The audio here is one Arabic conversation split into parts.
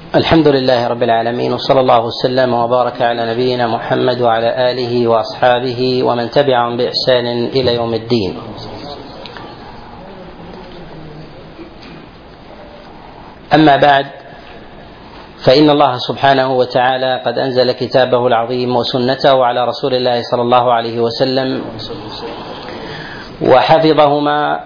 الحمد لله رب العالمين، وصلى الله وسلم وبارك على نبينا محمد وعلى آله وأصحابه ومن تبعهم بإحسان إلى يوم الدين. أما بعد، فإن الله سبحانه وتعالى قد أنزل كتابه العظيم وسنته على رسول الله صلى الله عليه وسلم وحفظهما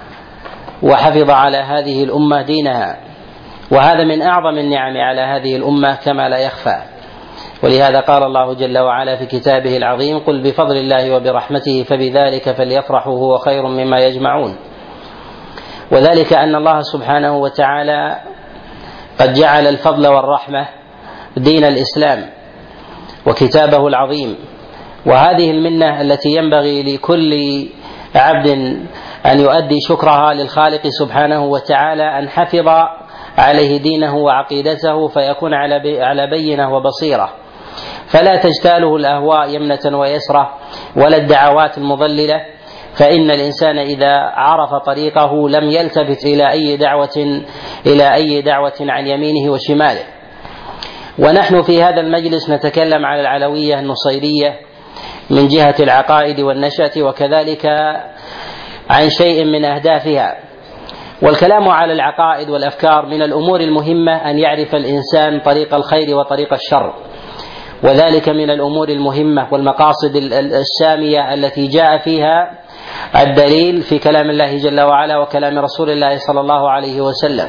وحفظ على هذه الأمة دينها، وهذا من أعظم النعم على هذه الأمة كما لا يخفى. ولهذا قال الله جل وعلا في كتابه العظيم: قل بفضل الله وبرحمته فبذلك فليفرحوا هو خير مما يجمعون. وذلك أن الله سبحانه وتعالى قد جعل الفضل والرحمة دين الإسلام وكتابه العظيم، وهذه المنة التي ينبغي لكل عبد أن يؤدي شكرها للخالق سبحانه وتعالى، أن حفظ عليه دينه وعقيدته فيكون على بينة وبصيرة، فلا تجتاله الأهواء يمنة ويسرة ولا الدعوات المضللة، فإن الإنسان إذا عرف طريقه لم يلتفت إلى أي دعوة عن يمينه وشماله. ونحن في هذا المجلس نتكلم على العلوية النصيرية من جهة العقائد والنشأة، وكذلك عن شيء من أهدافها. والكلام على العقائد والأفكار من الأمور المهمة أن يعرف الإنسان طريق الخير وطريق الشر، وذلك من الأمور المهمة والمقاصد السامية التي جاء فيها الدليل في كلام الله جل وعلا وكلام رسول الله صلى الله عليه وسلم.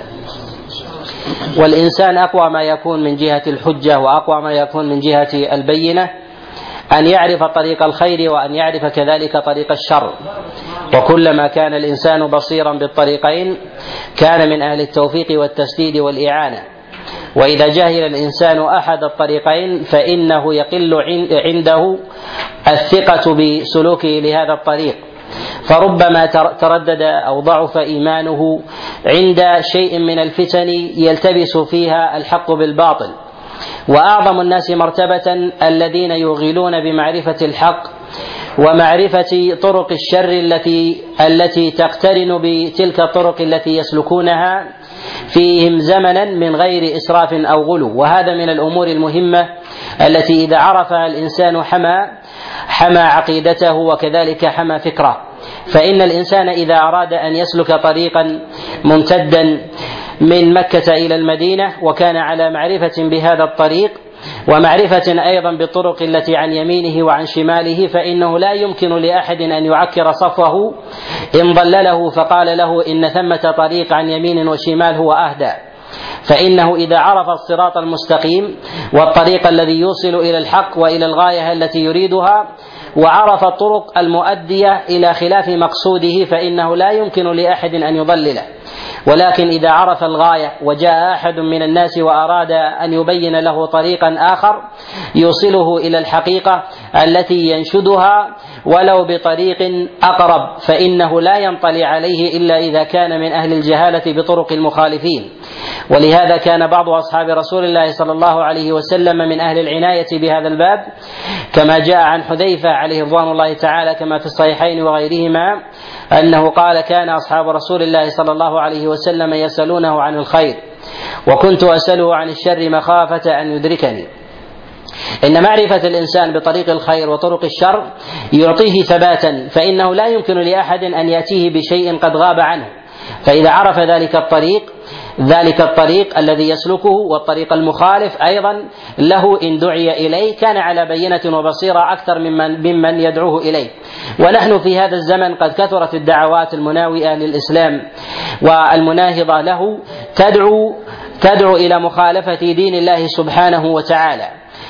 والإنسان أقوى ما يكون من جهة الحجة وأقوى ما يكون من جهة البينة أن يعرف طريق الخير وأن يعرف كذلك طريق الشر، وكلما كان الإنسان بصيرا بالطريقين كان من أهل التوفيق والتسديد والإعانة. وإذا جهل الإنسان أحد الطريقين فإنه يقل عنده الثقة بسلوكه لهذا الطريق، فربما تردد أو ضعف إيمانه عند شيء من الفتن يلتبس فيها الحق بالباطل. وأعظم الناس مرتبة الذين يغيلون بمعرفة الحق ومعرفة طرق الشر التي تقترن بتلك الطرق التي يسلكونها فيهم زمنا من غير إسراف أو غلو. وهذا من الأمور المهمة التي إذا عرفها الإنسان حمى عقيدته وكذلك حمى فكره. فإن الإنسان إذا أراد أن يسلك طريقا ممتدا من مكة إلى المدينة وكان على معرفة بهذا الطريق ومعرفة أيضا بالطرق التي عن يمينه وعن شماله، فإنه لا يمكن لأحد أن يعكر صفه إن ضلله فقال له إن ثمة طريق عن يمين وشمال هو أهدى. فإنه إذا عرف الصراط المستقيم والطريق الذي يوصل إلى الحق وإلى الغاية التي يريدها وعرف الطرق المؤدية إلى خلاف مقصوده فإنه لا يمكن لأحد أن يضلله. ولكن إذا عرف الغاية وجاء أحد من الناس وأراد أن يبين له طريقا آخر يوصله إلى الحقيقة التي ينشدها ولو بطريق أقرب فإنه لا ينطلي عليه إلا إذا كان من أهل الجهالة بطرق المخالفين. ولهذا كان بعض أصحاب رسول الله صلى الله عليه وسلم من أهل العناية بهذا الباب، كما جاء عن حذيفة عليه رضوان الله تعالى كما في الصحيحين وغيرهما أنه قال: كان أصحاب رسول الله صلى الله عليه وسلم يسألونه عن الخير وكنت أسأله عن الشر مخافة أن يدركني. إن معرفة الإنسان بطريق الخير وطرق الشر يعطيه ثباتا، فإنه لا يمكن لأحد أن يأتيه بشيء قد غاب عنه. فإذا عرف ذلك الطريق الذي يسلكه والطريق المخالف أيضا له إن دعي إليه كان على بينة وبصيرة أكثر ممن يدعوه إليه. ونحن في هذا الزمن قد كثرت الدعوات المناوئة للإسلام والمناهضة له تدعو إلى مخالفة دين الله سبحانه وتعالى،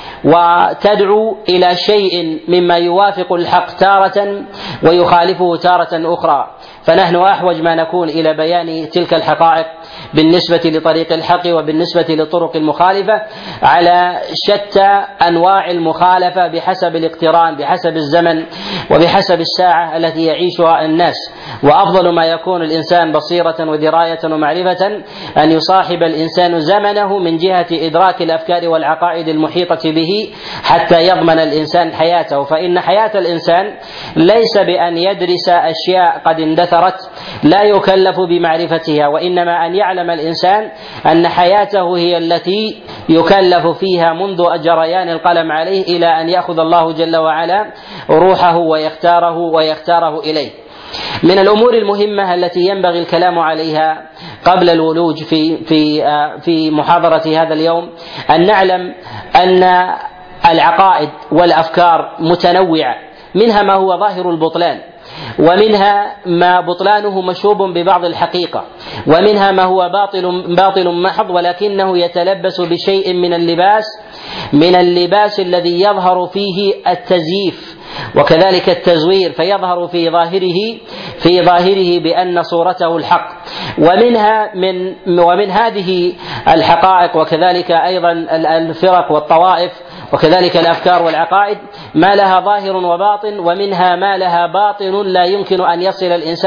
وتدعو إلى شيء مما يوافق الحق تارة ويخالفه تارة أخرى. فنحن أحوج ما نكون إلى بيان تلك الحقائق بالنسبة لطريق الحق وبالنسبة للطرق المخالفة على شتى أنواع المخالفة بحسب الاقتران بحسب الزمن وبحسب الساعة التي يعيشها الناس. وأفضل ما يكون الإنسان بصيرة ودراية ومعرفة أن يصاحب الإنسان زمنه من جهة إدراك الأفكار والعقائد المحيطة به حتى يضمن الإنسان حياته. فإن حياة الإنسان ليس بأن يدرس أشياء قد اندثرت كثرت لا يكلف بمعرفتها، وإنما أن يعلم الإنسان أن حياته هي التي يكلف فيها منذ جريان القلم عليه إلى أن يأخذ الله جل وعلا روحه ويختاره إليه. من الأمور المهمة التي ينبغي الكلام عليها قبل الولوج في محاضرة هذا اليوم أن نعلم أن العقائد والأفكار متنوعة، منها ما هو ظاهر البطلان، ومنها ما بطلانه مشوب ببعض الحقيقة، ومنها ما هو باطل محض ولكنه يتلبس بشيء من اللباس الذي يظهر فيه التزييف وكذلك التزوير، فيظهر في ظاهره بأن صورته الحق. ومن هذه الحقائق وكذلك أيضا الفرق والطوائف وكذلك الأفكار والعقائد ما لها ظاهر وباطن، ومنها ما لها باطن لا يمكن أن يصل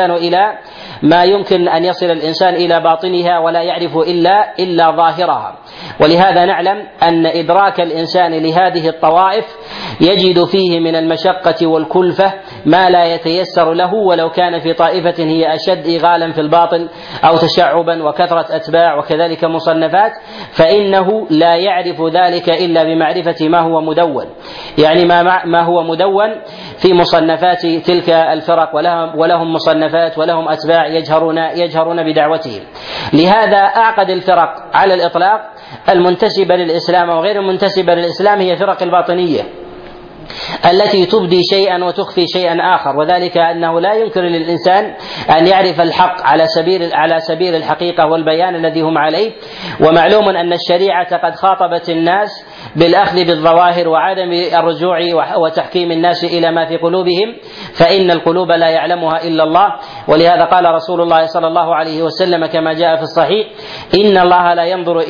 الإنسان إلى باطنها ولا يعرف إلا ظاهرها. ولهذا نعلم أن إدراك الإنسان لهذه الطوائف يجد فيه من المشقة والكلفة ما لا يتيسر له ولو كان في طائفة هي أشد إغالا في الباطل أو تشعبا وكثرة أتباع وكذلك مصنفات، فإنه لا يعرف ذلك إلا بمعرفة ما هو مدون، يعني ما هو مدون في مصنفات تلك الفرق، ولهم مصنفات ولهم أتباع يجهرون بدعوتهم. لهذا أعقد الفرق على الإطلاق المنتسبة للإسلام وغير المنتسبة للإسلام هي فرق الباطنية التي تبدي شيئا وتخفي شيئا آخر، وذلك أنه لا يمكن للإنسان أن يعرف الحق على سبيل الحقيقة والبيان الذي هم عليه. ومعلوم أن الشريعة قد خاطبت الناس بالأخذ بالظواهر وعدم الرجوع وتحكيم الناس إلى ما في قلوبهم، فإن القلوب لا يعلمها إلا الله. ولهذا قال رسول الله صلى الله عليه وسلم كما جاء في الصحيح: إن الله لا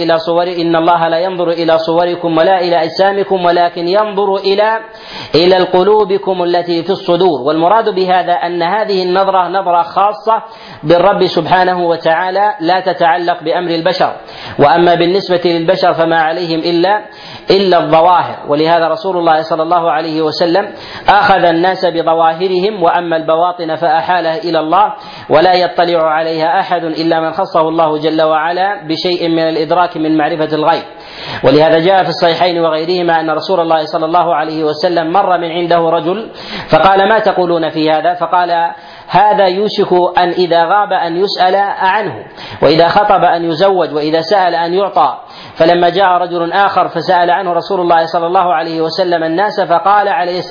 ينظر إلى صوركم ولا إلى أجسامكم ولكن ينظر إلى قلوبكم التي في الصدور. والمراد بهذا أن هذه النظرة نظرة خاصة بالرب سبحانه وتعالى لا تتعلق بأمر البشر، وأما بالنسبة للبشر فما عليهم إلا الظواهر. ولهذا رسول الله صلى الله عليه وسلم أخذ الناس بظواهرهم، وأما البواطن فأحالها إلى الله ولا يطلع عليها أحد إلا من خصه الله جل وعلا بشيء من الإدراك من معرفة الغيب. ولهذا جاء في الصحيحين وغيرهما أن رسول الله صلى الله عليه وسلم مر من عنده رجل فقال: ما تقولون في هذا؟ فقال: هذا يوشك أن إذا غاب أن يسأل عنه، وإذا خطب أن يزوج، وإذا سأل أن يعطى. فلما جاء رجل آخر فسأل عنه رسول الله صلى الله عليه وسلم الناس فقال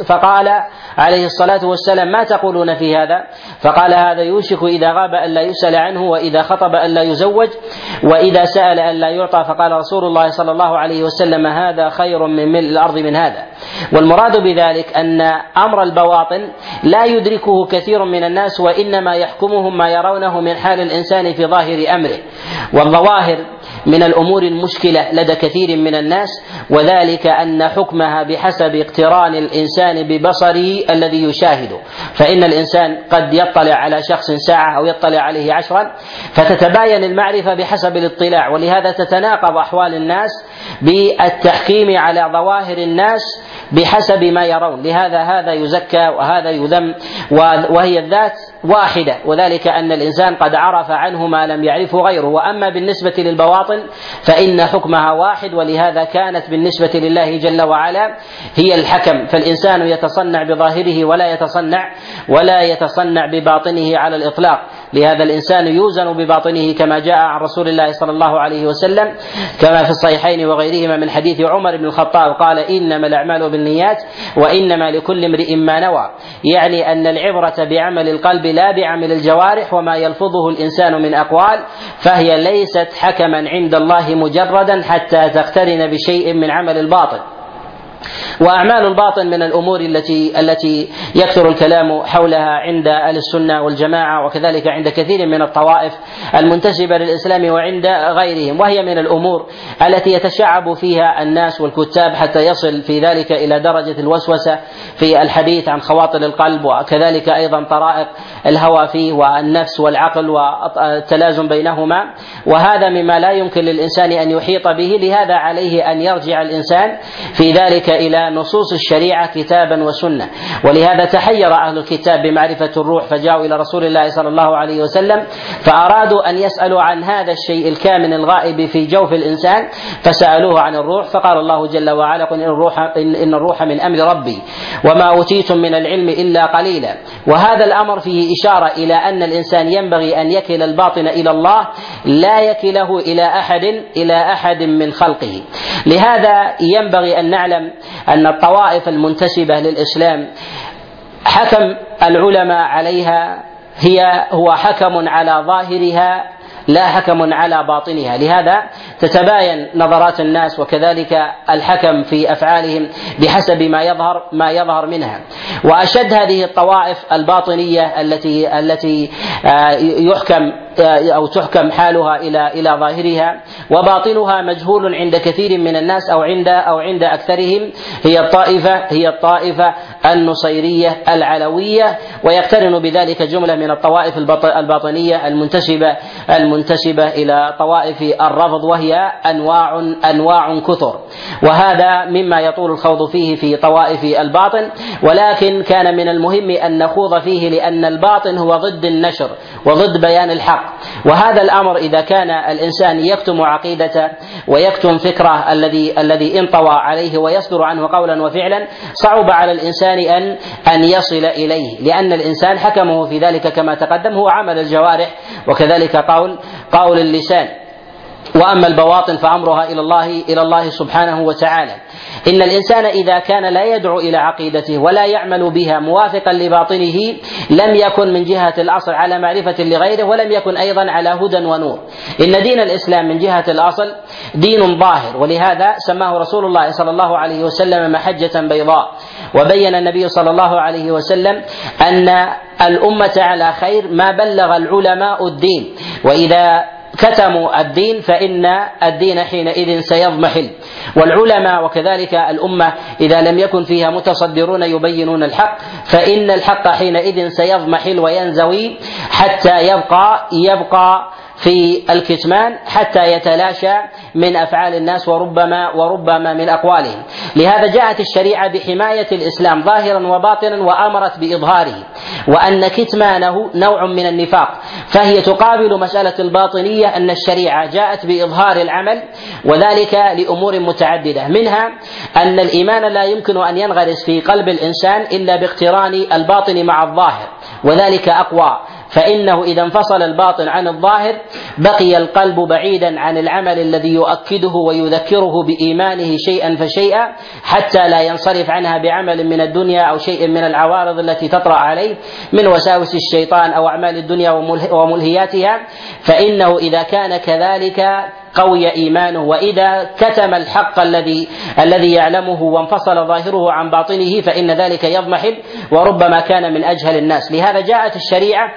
عليه الصلاة والسلام: ما تقولون في هذا؟ فقال: هذا يوشك إذا غاب أن لا يسأل عنه، وإذا خطب أن لا يزوج، وإذا سأل أن لا يعطى. فقال رسول الله صلى الله عليه وسلم: هذا خير من ملء الأرض من هذا. والمراد بذلك أن أمر البواطن لا يدركه كثير من الناس، وإنما يحكمهم ما يرونه من حال الإنسان في ظاهر أمره. والظواهر من الأمور المشكلة لدى كثير من الناس، وذلك أن حكمها بحسب اقتران الإنسان ببصره الذي يشاهده. فإن الإنسان قد يطلع على شخص ساعة أو يطلع عليه 10، فتتباين المعرفة بحسب الاطلاع، ولهذا تتناقض أحوال الناس بالتحكيم على ظواهر الناس بحسب ما يرون. لهذا هذا يزكى وهذا يذم، وهي الذات واحدة، وذلك أن الإنسان قد عرف عنه ما لم يعرفه غيره. وأما بالنسبة للبواطن فإن حكمها واحد، ولهذا كانت بالنسبة لله جل وعلا هي الحكم. فالإنسان يتصنع بظاهره ولا يتصنع بباطنه على الإطلاق. لهذا الإنسان يوزن بباطنه كما جاء عن رسول الله صلى الله عليه وسلم كما في الصحيحين وغيرهما من حديث عمر بن الخطاب قال: إنما الأعمال بالنيات وإنما لكل امرئ ما نوى. يعني أن العبرة بعمل القلب لا بعمل الجوارح، وما يلفظه الإنسان من أقوال فهي ليست حكما عند الله مجردا حتى تقترن بشيء من عمل الباطن. وأعمال الباطن من الأمور التي يكثر الكلام حولها عند أهل السنة والجماعة، وكذلك عند كثير من الطوائف المنتسبة للإسلام وعند غيرهم، وهي من الأمور التي يتشعب فيها الناس والكتاب حتى يصل في ذلك إلى درجة الوسوسة في الحديث عن خواطر القلب، وكذلك أيضا طرائق الهوى فيه والنفس والعقل والتلازم بينهما، وهذا مما لا يمكن للإنسان أن يحيط به. لهذا عليه أن يرجع الإنسان في ذلك إلى نصوص الشريعة كتابا وسنة. ولهذا تحير أهل الكتاب بمعرفة الروح، فجاءوا إلى رسول الله صلى الله عليه وسلم فأرادوا أن يسألوا عن هذا الشيء الكامن الغائب في جوف الإنسان، فسألوه عن الروح، فقال الله جل وعلا: قل إن الروح من أمر ربي وما أوتيتم من العلم إلا قليلا. وهذا الأمر فيه إشارة إلى أن الإنسان ينبغي أن يكل الباطن إلى الله، لا يكله إلى أحد من خلقه. لهذا ينبغي أن نعلم أن الطوائف المنتسبة للإسلام حكم العلماء عليها هو حكم على ظاهرها لا حكم على باطنها. لهذا تتباين نظرات الناس وكذلك الحكم في أفعالهم بحسب ما يظهر منها. وأشد هذه الطوائف الباطنية التي يحكم أو تحكم حالها إلى ظاهرها وباطنها مجهول عند كثير من الناس أو عند أكثرهم، هي الطائفة النصيرية العلوية، ويقترن بذلك جملة من الطوائف الباطنية المنتسبة إلى طوائف الرفض، وهي أنواع كثر. وهذا مما يطول الخوض فيه في طوائف الباطن، ولكن كان من المهم أن نخوض فيه لأن الباطن هو ضد النشر وضد بيان الحق. وهذا الأمر إذا كان الإنسان يكتم عقيدته ويكتم فكره الذي انطوى عليه ويصدر عنه قولا وفعلا، صعب على الإنسان أن يصل إليه، لأن الإنسان حكمه في ذلك كما تقدم هو عمل الجوارح وكذلك قول اللسان. وأما البواطن فأمرها إلى الله سبحانه وتعالى. إن الإنسان إذا كان لا يدعو إلى عقيدته ولا يعمل بها موافقا لباطنه لم يكن من جهة الأصل على معرفة لغيره، ولم يكن أيضا على هدى ونور. إن دين الإسلام من جهة الأصل دين ظاهر، ولهذا سماه رسول الله صلى الله عليه وسلم محجة بيضاء. وبين النبي صلى الله عليه وسلم أن الأمة على خير ما بلغ العلماء الدين، وإذا كتموا الدين فإن الدين حينئذ سيضمحل. والعلماء وكذلك الأمة إذا لم يكن فيها متصدرون يبينون الحق فإن الحق حينئذ سيضمحل وينزوي حتى يبقى في الكتمان حتى يتلاشى من أفعال الناس وربما من أقوالهم. لهذا جاءت الشريعة بحماية الإسلام ظاهرا وباطنا وأمرت بإظهاره، وأن كتمانه نوع من النفاق. فهي تقابل مسألة الباطنية أن الشريعة جاءت بإظهار العمل، وذلك لأمور متعددة، منها أن الإيمان لا يمكن أن ينغرس في قلب الإنسان إلا باقتران الباطن مع الظاهر، وذلك أقوى. فإنه إذا انفصل الباطن عن الظاهر بقي القلب بعيدا عن العمل الذي يؤكده ويذكره بإيمانه شيئا فشيئا، حتى لا ينصرف عنها بعمل من الدنيا أو شيء من العوارض التي تطرأ عليه من وساوس الشيطان أو أعمال الدنيا وملهياتها. فإنه إذا كان كذلك قوي إيمانه، وإذا كتم الحق الذي يعلمه وانفصل ظاهره عن باطنه فإن ذلك يضمحل وربما كان من أجهل الناس. لهذا جاءت الشريعة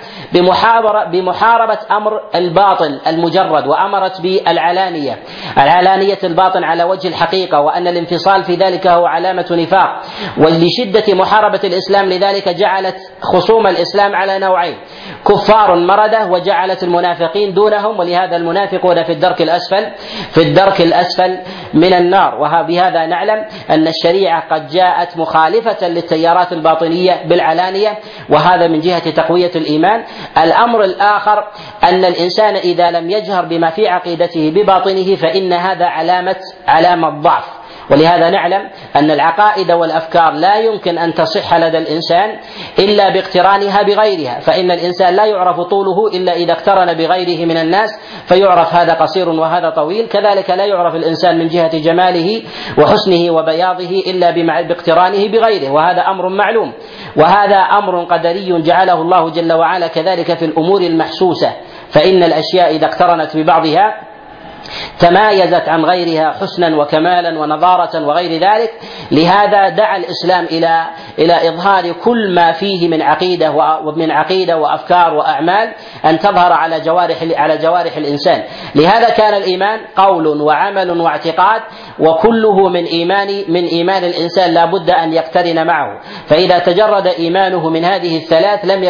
بمحاربة أمر الباطل المجرد، وأمرت بالعلانية الباطن على وجه الحقيقة، وأن الانفصال في ذلك هو علامة نفاق. ولشدة محاربة الإسلام لذلك جعلت خصوم الإسلام على نوعين: كفار مردة، وجعلت المنافقين دونهم، ولهذا المنافقون في الدرك الأسفل من النار. وبهذا نعلم أن الشريعة قد جاءت مخالفة للتيارات الباطنية بالعلانية، وهذا من جهة تقوية الإيمان. الأمر الآخر أن الإنسان إذا لم يجهر بما في عقيدته بباطنه فإن هذا علامة ضعف. ولهذا نعلم أن العقائد والأفكار لا يمكن أن تصح لدى الإنسان إلا باقترانها بغيرها، فإن الإنسان لا يعرف طوله إلا إذا اقترن بغيره من الناس فيعرف هذا قصير وهذا طويل. كذلك لا يعرف الإنسان من جهة جماله وحسنه وبياضه إلا باقترانه بغيره، وهذا أمر معلوم. وهذا أمر قدري جعله الله جل وعلا كذلك في الأمور المحسوسة، فإن الأشياء إذا اقترنت ببعضها تمايزت عن غيرها حسنا وكمالا ونضارة وغير ذلك. لهذا دعا الإسلام إلى إظهار كل ما فيه من عقيدة وأفكار وأعمال أن تظهر على جوارح الإنسان. لهذا كان الإيمان قول وعمل واعتقاد، وكله من إيمان الإنسان لا بد أن يقترن معه. فإذا تجرد إيمانه من هذه الثلاث لم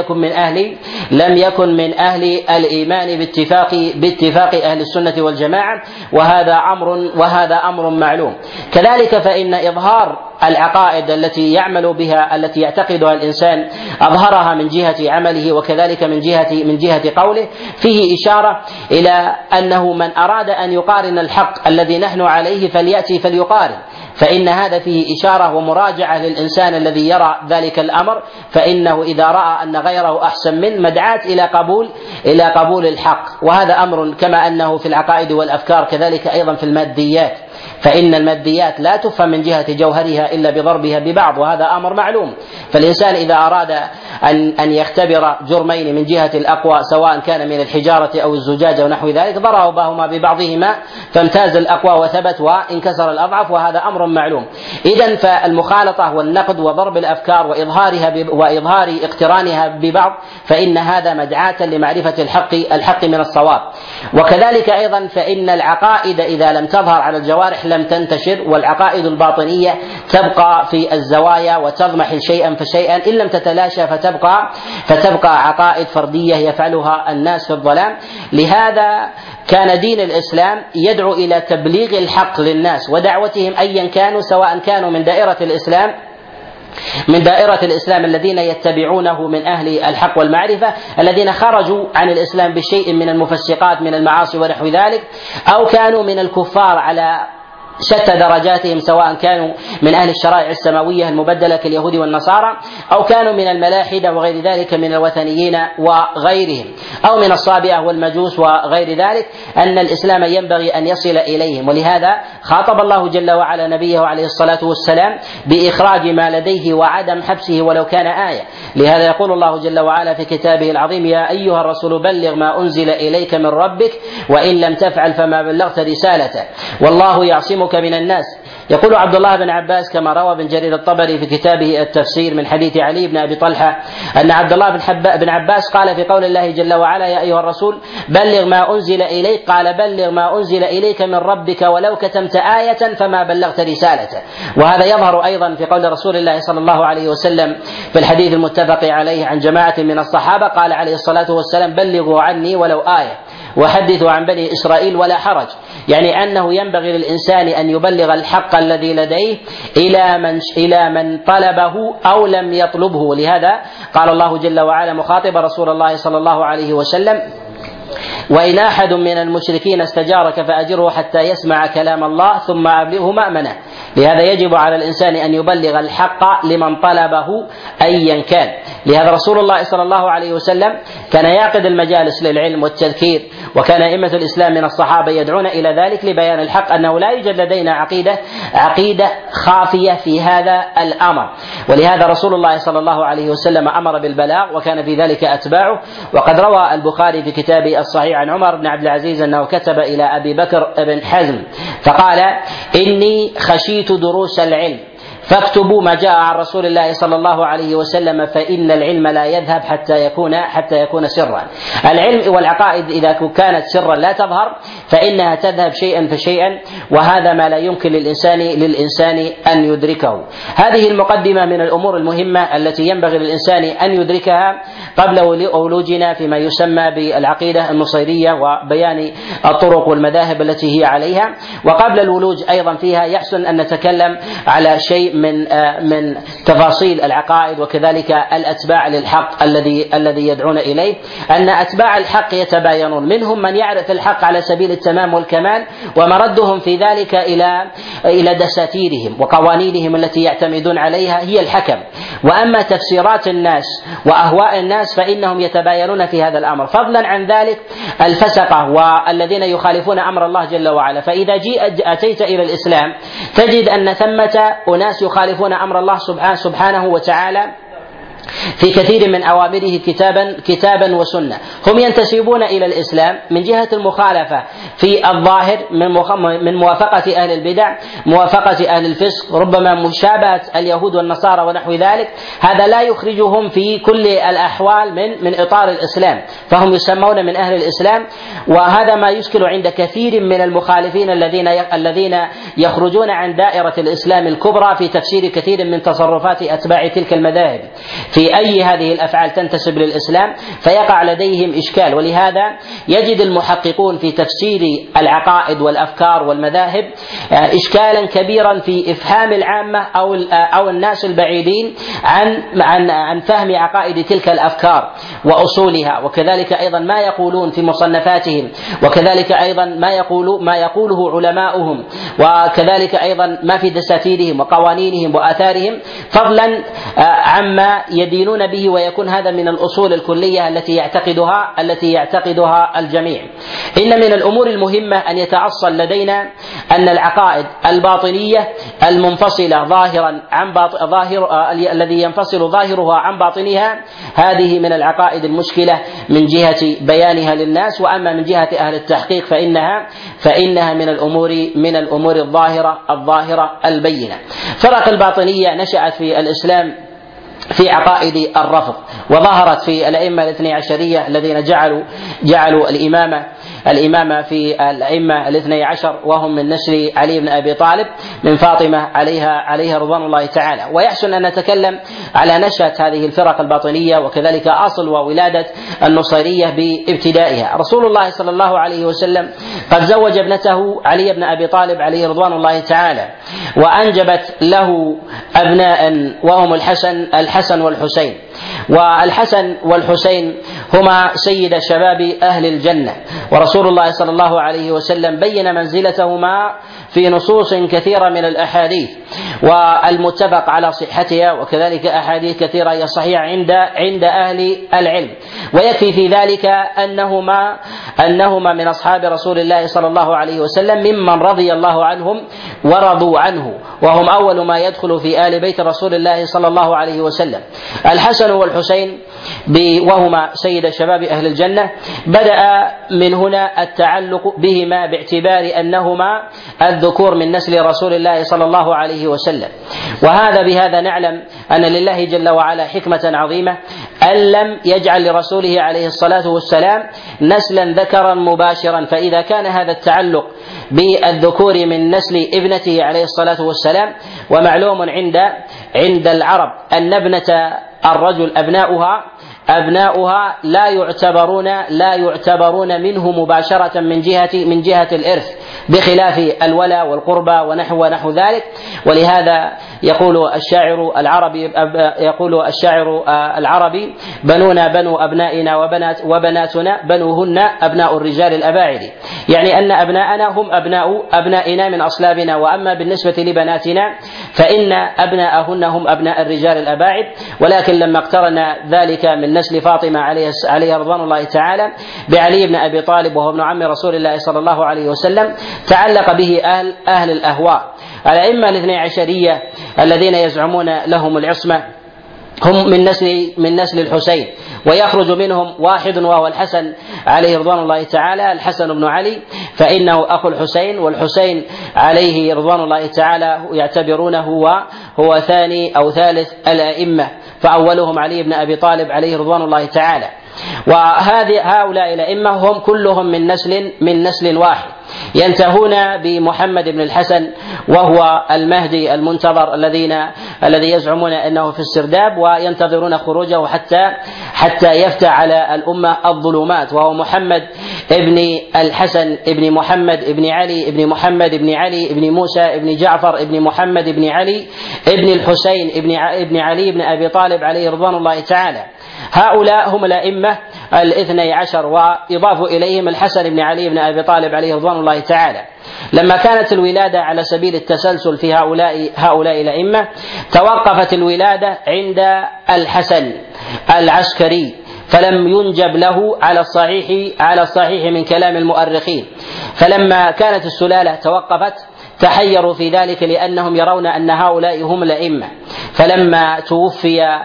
يكن من أهل الإيمان باتفاق أهل السنة والجماعة، وهذا أمر معلوم. كذلك فإن إظهار العقائد التي يعمل بها التي يعتقدها الإنسان أظهرها من جهة عمله وكذلك من جهة قوله، فيه إشارة إلى أنه من أراد أن يقارن الحق الذي نحن عليه فليأتي فليقارن، فإن هذا فيه إشارة ومراجعة للإنسان الذي يرى ذلك الأمر، فإنه إذا رأى أن غيره أحسن منه مدعاة إلى قبول الحق. وهذا أمر كما أنه في العقائد والأفكار كذلك أيضا في الماديات، فإن الماديات لا تفهم من جهة جوهرها إلا بضربها ببعض، وهذا أمر معلوم. فالإنسان إذا أراد أن يختبر جرمين من جهة الأقوى سواء كان من الحجارة أو الزجاجة ونحو ذلك ضربهما ببعضهما فامتاز الأقوى وثبت وانكسر الأضعف، وهذا أمر معلوم. إذن فالمخالطة والنقد وضرب الأفكار وإظهار اقترانها ببعض فإن هذا مدعاة لمعرفة الحق من الصواب. وكذلك أيضا فإن العقائد إذا لم تظهر على الجوارح لم تنتشر، والعقائد الباطنية تبقى في الزوايا وتضمحل شيئا فشيئا إن لم تتلاشى فتبقى عقائد فردية يفعلها الناس في الظلام. لهذا كان دين الإسلام يدعو إلى تبليغ الحق للناس ودعوتهم أيا كانوا، سواء كانوا من دائرة الإسلام الذين يتبعونه من أهل الحق والمعرفة الذين خرجوا عن الإسلام بشيء من المفسقات من المعاصي ونحو ذلك، أو كانوا من الكفار على شتى درجاتهم سواء كانوا من أهل الشرائع السماوية المبدلة كاليهود والنصارى، أو كانوا من الملاحدة وغير ذلك من الوثنيين وغيرهم، أو من الصابئة والمجوس وغير ذلك، أن الإسلام ينبغي أن يصل إليهم. ولهذا خاطب الله جل وعلا نبيه عليه الصلاة والسلام بإخراج ما لديه وعدم حبسه ولو كان آية. لهذا يقول الله جل وعلا في كتابه العظيم: يا أيها الرسول بلغ ما أنزل إليك من ربك وإن لم تفعل فما بلغت رسالته والله يعصمك من الناس. يقول عبد الله بن عباس كما روى ابن جرير الطبري في كتابه التفسير من حديث علي بن أبي طلحة أن عبد الله بن عباس قال في قول الله جل وعلا: يا أيها الرسول بلغ ما أنزل إليك، قال: بلغ ما أنزل إليك من ربك ولو كتمت آية فما بلغت رسالته. وهذا يظهر أيضا في قول رسول الله صلى الله عليه وسلم في الحديث المتفق عليه عن جماعة من الصحابة، قال عليه الصلاة والسلام: بلغوا عني ولو آية وحدثوا عن بني إسرائيل ولا حرج. يعني أنه ينبغي للإنسان أن يبلغ الحق الذي لديه إلى من طلبه أو لم يطلبه. ولهذا قال الله جل وعلا مخاطب رسول الله صلى الله عليه وسلم: وإن أحد من المشركين استجارك فأجره حتى يسمع كلام الله ثم أبلغه مأمنه. لهذا يجب على الإنسان أن يبلغ الحق لمن طلبه أيا كان. لهذا رسول الله صلى الله عليه وسلم كان يعقد المجالس للعلم والتذكير، وكان أئمة الإسلام من الصحابة يدعون إلى ذلك لبيان الحق، أنه لا يوجد لدينا عقيدة خافية في هذا الأمر. ولهذا رسول الله صلى الله عليه وسلم أمر بالبلاغ وكان في ذلك أتباعه. وقد روى البخاري في كتابه الصحيح عن عمر بن عبد العزيز أنه كتب إلى أبي بكر بن حزم فقال: إني خشيت دروس العلم فاكتبوا ما جاء عن رسول الله صلى الله عليه وسلم فإن العلم لا يذهب حتى يكون سرا. العلم والعقائد إذا كانت سرا لا تظهر فإنها تذهب شيئا فشيئا، وهذا ما لا يمكن للإنسان أن يدركه. هذه المقدمة من الأمور المهمة التي ينبغي للإنسان أن يدركها قبل ولوجنا فيما يسمى بالعقيدة النصيرية وبيان الطرق والمذاهب التي هي عليها. وقبل الولوج أيضا فيها يحسن أن نتكلم على شيء من تفاصيل العقائد وكذلك الأتباع للحق الذي يدعون إليه. أن أتباع الحق يتباينون، منهم من يعرف الحق على سبيل التمام والكمال ومردهم في ذلك إلى دساتيرهم وقوانينهم التي يعتمدون عليها هي الحكم. وأما تفسيرات الناس وأهواء الناس فإنهم يتباينون في هذا الأمر. فضلا عن ذلك الفسقة والذين يخالفون أمر الله جل وعلا. فإذا أتيت إلى الإسلام تجد أن ثمة أناس يخالفون أمر الله سبحانه وتعالى في كثير من أوامره كتابا وسنة. هم ينتسبون إلى الإسلام من جهة المخالفة في الظاهر من موافقة أهل البدع، موافقة أهل الفسق، ربما مشابهة اليهود والنصارى ونحو ذلك. هذا لا يخرجهم في كل الأحوال من إطار الإسلام، فهم يسمون من أهل الإسلام. وهذا ما يشكل عند كثير من المخالفين الذين يخرجون عن دائرة الإسلام الكبرى في تفسير كثير من تصرفات أتباع تلك المذاهب. في أي هذه الأفعال تنتسب للإسلام فيقع لديهم إشكال. ولهذا يجد المحققون في تفسير العقائد والأفكار والمذاهب إشكالا كبيرا في إفهام العامة أو الناس البعيدين عن فهم عقائد تلك الأفكار وأصولها، وكذلك أيضا ما يقولون في مصنفاتهم، وكذلك أيضا ما يقوله علماؤهم، وكذلك أيضا ما في دساتيرهم وقوانينهم وآثارهم، فضلا عما يدينون به، ويكون هذا من الأصول الكلية التي يعتقدها الجميع. إن من الأمور المهمة أن يتأصل لدينا أن العقائد الباطنية المنفصلة الذي ينفصل ظاهرها عن باطنها هذه من العقائد المشكلة من جهة بيانها للناس، وأما من جهة أهل التحقيق فإنها من الأمور الظاهرة البينة. فرق الباطنية نشأت في الإسلام في عقائد الرفض، وظهرت في الأئمة الاثني عشرية الذين جعلوا الإمامة في الأئمة الاثني عشر، وهم من نسل علي بن أبي طالب من فاطمة عليها رضوان الله تعالى. ويحسن أن نتكلم على نشأة هذه الفرق الباطنية، وكذلك أصل وولادة النصيرية بابتدائها. رسول الله صلى الله عليه وسلم قد زوج ابنته علي بن أبي طالب عليه رضوان الله تعالى، وأنجبت له أبناء وهم الحسن والحسين. والحسن والحسين هما سيد شباب أهل الجنة، ورسول الله صلى الله عليه وسلم بين منزلتهما في نصوص كثيرة من الأحاديث والمتفق على صحتها، وكذلك أحاديث كثيرة هي صحيحة عند أهل العلم. ويكفي في ذلك أنهما من أصحاب رسول الله صلى الله عليه وسلم ممن رضي الله عنهم ورضوا عنه، وهم أول ما يدخل في آل بيت رسول الله صلى الله عليه وسلم. الحسن والحسين وهما سيد شباب أهل الجنة بدأ من هنا التعلق بهما باعتبار أنهما الذكور من نسل رسول الله صلى الله عليه وسلم. بهذا نعلم أن لله جل وعلا حكمة عظيمة أن لم يجعل لرسوله عليه الصلاة والسلام نسلا ذكرا مباشرا. فإذا كان هذا التعلق بالذكور من نسل ابنته عليه الصلاة والسلام، ومعلوم عند العرب أن ابنة الرجل أبناؤها لا يعتبرون منه مباشرة من جهة الإرث، بخلاف الولا والقربى ونحو ذلك. ولهذا يقول الشاعر العربي بنونا بنو أبنائنا وبناتنا بنوهن أبناء الرجال الأباعد، يعني أن أبناءنا هم أبنائنا من أصلابنا، وأما بالنسبة لبناتنا فإن أبناءهن هم أبناء الرجال الأباعد. ولكن لما اقترن ذلك من نسل فاطمة عليها رضوان الله تعالى بعلي بن أبي طالب وهو ابن عم رسول الله صلى الله عليه وسلم، تعلق به أهل الأهواء. الأئمة الاثني عشرية الذين يزعمون لهم العصمة هم من نسل الحسين، ويخرج منهم واحد وهو الحسن عليه رضوان الله تعالى، الحسن بن علي، فإنه أخو الحسين، والحسين عليه رضوان الله تعالى يعتبرونه هو ثاني أو ثالث الأئمة، فأولهم علي بن أبي طالب عليه رضوان الله تعالى. هؤلاء الأئمة هم كلهم من نسل واحد، ينتهون بمحمد بن الحسن وهو المهدي المنتظر الذي يزعمون أنه في السرداب، وينتظرون خروجه حتى يفتح على الأمة الظلمات، وهو محمد ابن الحسن ابن محمد ابن علي ابن محمد ابن علي ابن موسى ابن جعفر ابن محمد ابن علي ابن الحسين ابن علي ابن أبي طالب عليه رضوان الله تعالى. هؤلاء هم الأئمة الاثني عشر، ويضاف إليهم الحسن بن علي بن أبي طالب عليه رضوان الله تعالى. لما كانت الولادة على سبيل التسلسل في هؤلاء الأئمة، توقفت الولادة عند الحسن العسكري، فلم ينجب له على الصحيح من كلام المؤرخين. فلما كانت السلالة توقفت تحيروا في ذلك، لأنهم يرون أن هؤلاء هم الأئمة. فلما توفي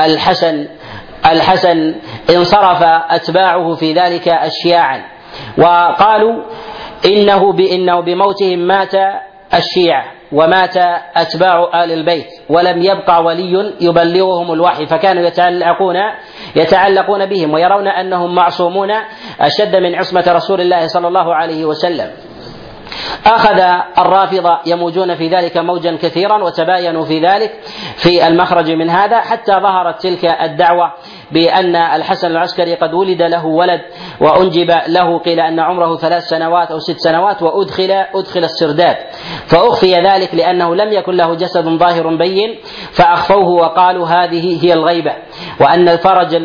الحسن انصرف أتباعه في ذلك أشياعا، وقالوا إنه بموتهم مات الشيعة ومات أتباع آل البيت، ولم يبقى ولي يبلغهم الوحي، فكانوا يتعلقون بهم ويرون أنهم معصومون أشد من عصمة رسول الله صلى الله عليه وسلم. أخذ الرافضة يموجون في ذلك موجا كثيرا وتباينوا في ذلك في المخرج من هذا، حتى ظهرت تلك الدعوة بأن الحسن العسكري قد ولد له ولد وأنجب له، قيل أن عمره 3 سنوات أو 6 سنوات، وأدخل السرداب، فأخفي ذلك لأنه لم يكن له جسد ظاهر بين، فأخفوه وقالوا هذه هي الغيبة، وأن فرج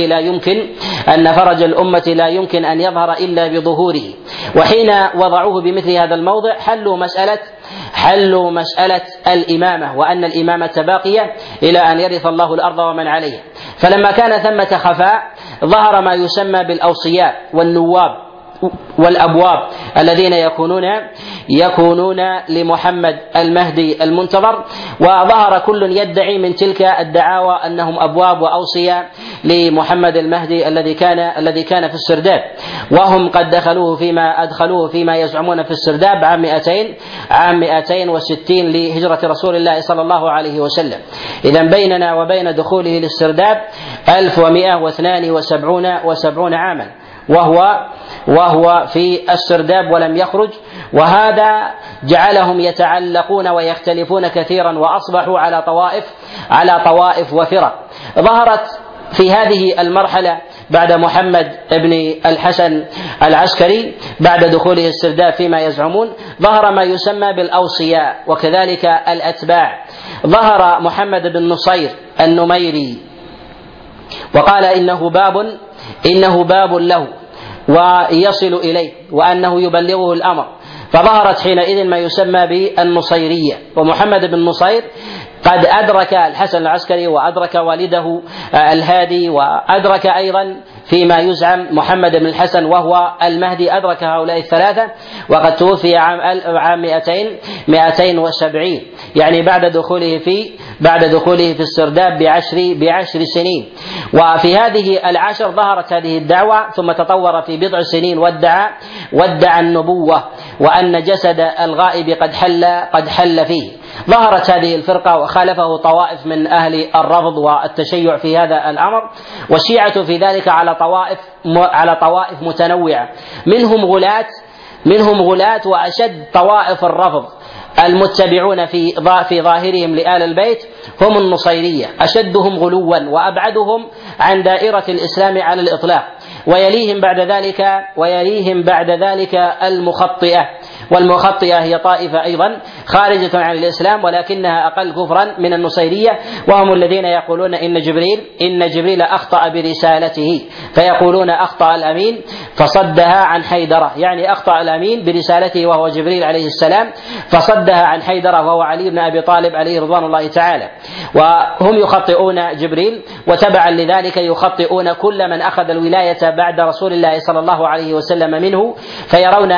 الأمة لا يمكن أن يظهر إلا بظهوره. وحين وضعوه بمثل هذا الموضع حلوا مسألة الإمامة، وأن الإمامة باقية إلى أن يرث الله الأرض ومن عليها. فلما كان ثمة خفاء ظهر ما يسمى بالأوصياء والنواب والأبواب الذين يكونون لمحمد المهدي المنتظر، وظهر كل يدعي من تلك الدعاوى أنهم أبواب وأوصياء لمحمد المهدي الذي كان في السرداب، وهم قد أدخلوه فيما يزعمون في السرداب عام 260 لهجرة رسول الله صلى الله عليه وسلم. إذن بيننا وبين دخوله للسرداب 1172 عاما، وهو في السرداب ولم يخرج، وهذا جعلهم يتعلقون ويختلفون كثيرا، وأصبحوا على طوائف وفرق. ظهرت في هذه المرحلة بعد محمد بن الحسن العسكري بعد دخوله السرداب فيما يزعمون، ظهر ما يسمى بالأوصياء وكذلك الأتباع. ظهر محمد بن نصير النميري وقال إنه باب له ويصل إليه، وأنه يبلغه الأمر، فظهرت حينئذ ما يسمى بالنصيرية. ومحمد بن نصير قد أدرك الحسن العسكري وأدرك والده الهادي، وأدرك أيضا فيما يزعم محمد بن الحسن وهو المهدي، أدرك هؤلاء الثلاثة، وقد توفي عام 270، يعني بعد دخوله في السرداب ب10 سنين. وفي هذه العشر ظهرت هذه الدعوة، ثم تطور في بضع سنين وادعى النبوة، وأن جسد الغائب قد حل فيه. ظهرت هذه الفرقة وخالفه طوائف من أهل الرفض والتشيع في هذا الأمر، والشيعة في ذلك على طوائف متنوعة، منهم غلاة وأشد طوائف الرفض المتبعون في ظاهرهم لآل البيت هم النصيرية، أشدهم غلوا وأبعدهم عن دائرة الإسلام على الإطلاق، ويليهم بعد ذلك المخطئة. والمخطئة هي طائفة أيضا خارجة عن الإسلام ولكنها أقل كفرا من النصيرية، وهم الذين يقولون إن جبريل أخطأ برسالته، فيقولون أخطأ الأمين فصدها عن حيدرة، يعني أخطأ الأمين برسالته وهو جبريل عليه السلام فصدها عن حيدرة وهو علي بن أبي طالب عليه رضوان الله تعالى. وهم يخطئون جبريل، وتبعا لذلك يخطئون كل من أخذ الولاية بعد رسول الله صلى الله عليه وسلم منه، فيرون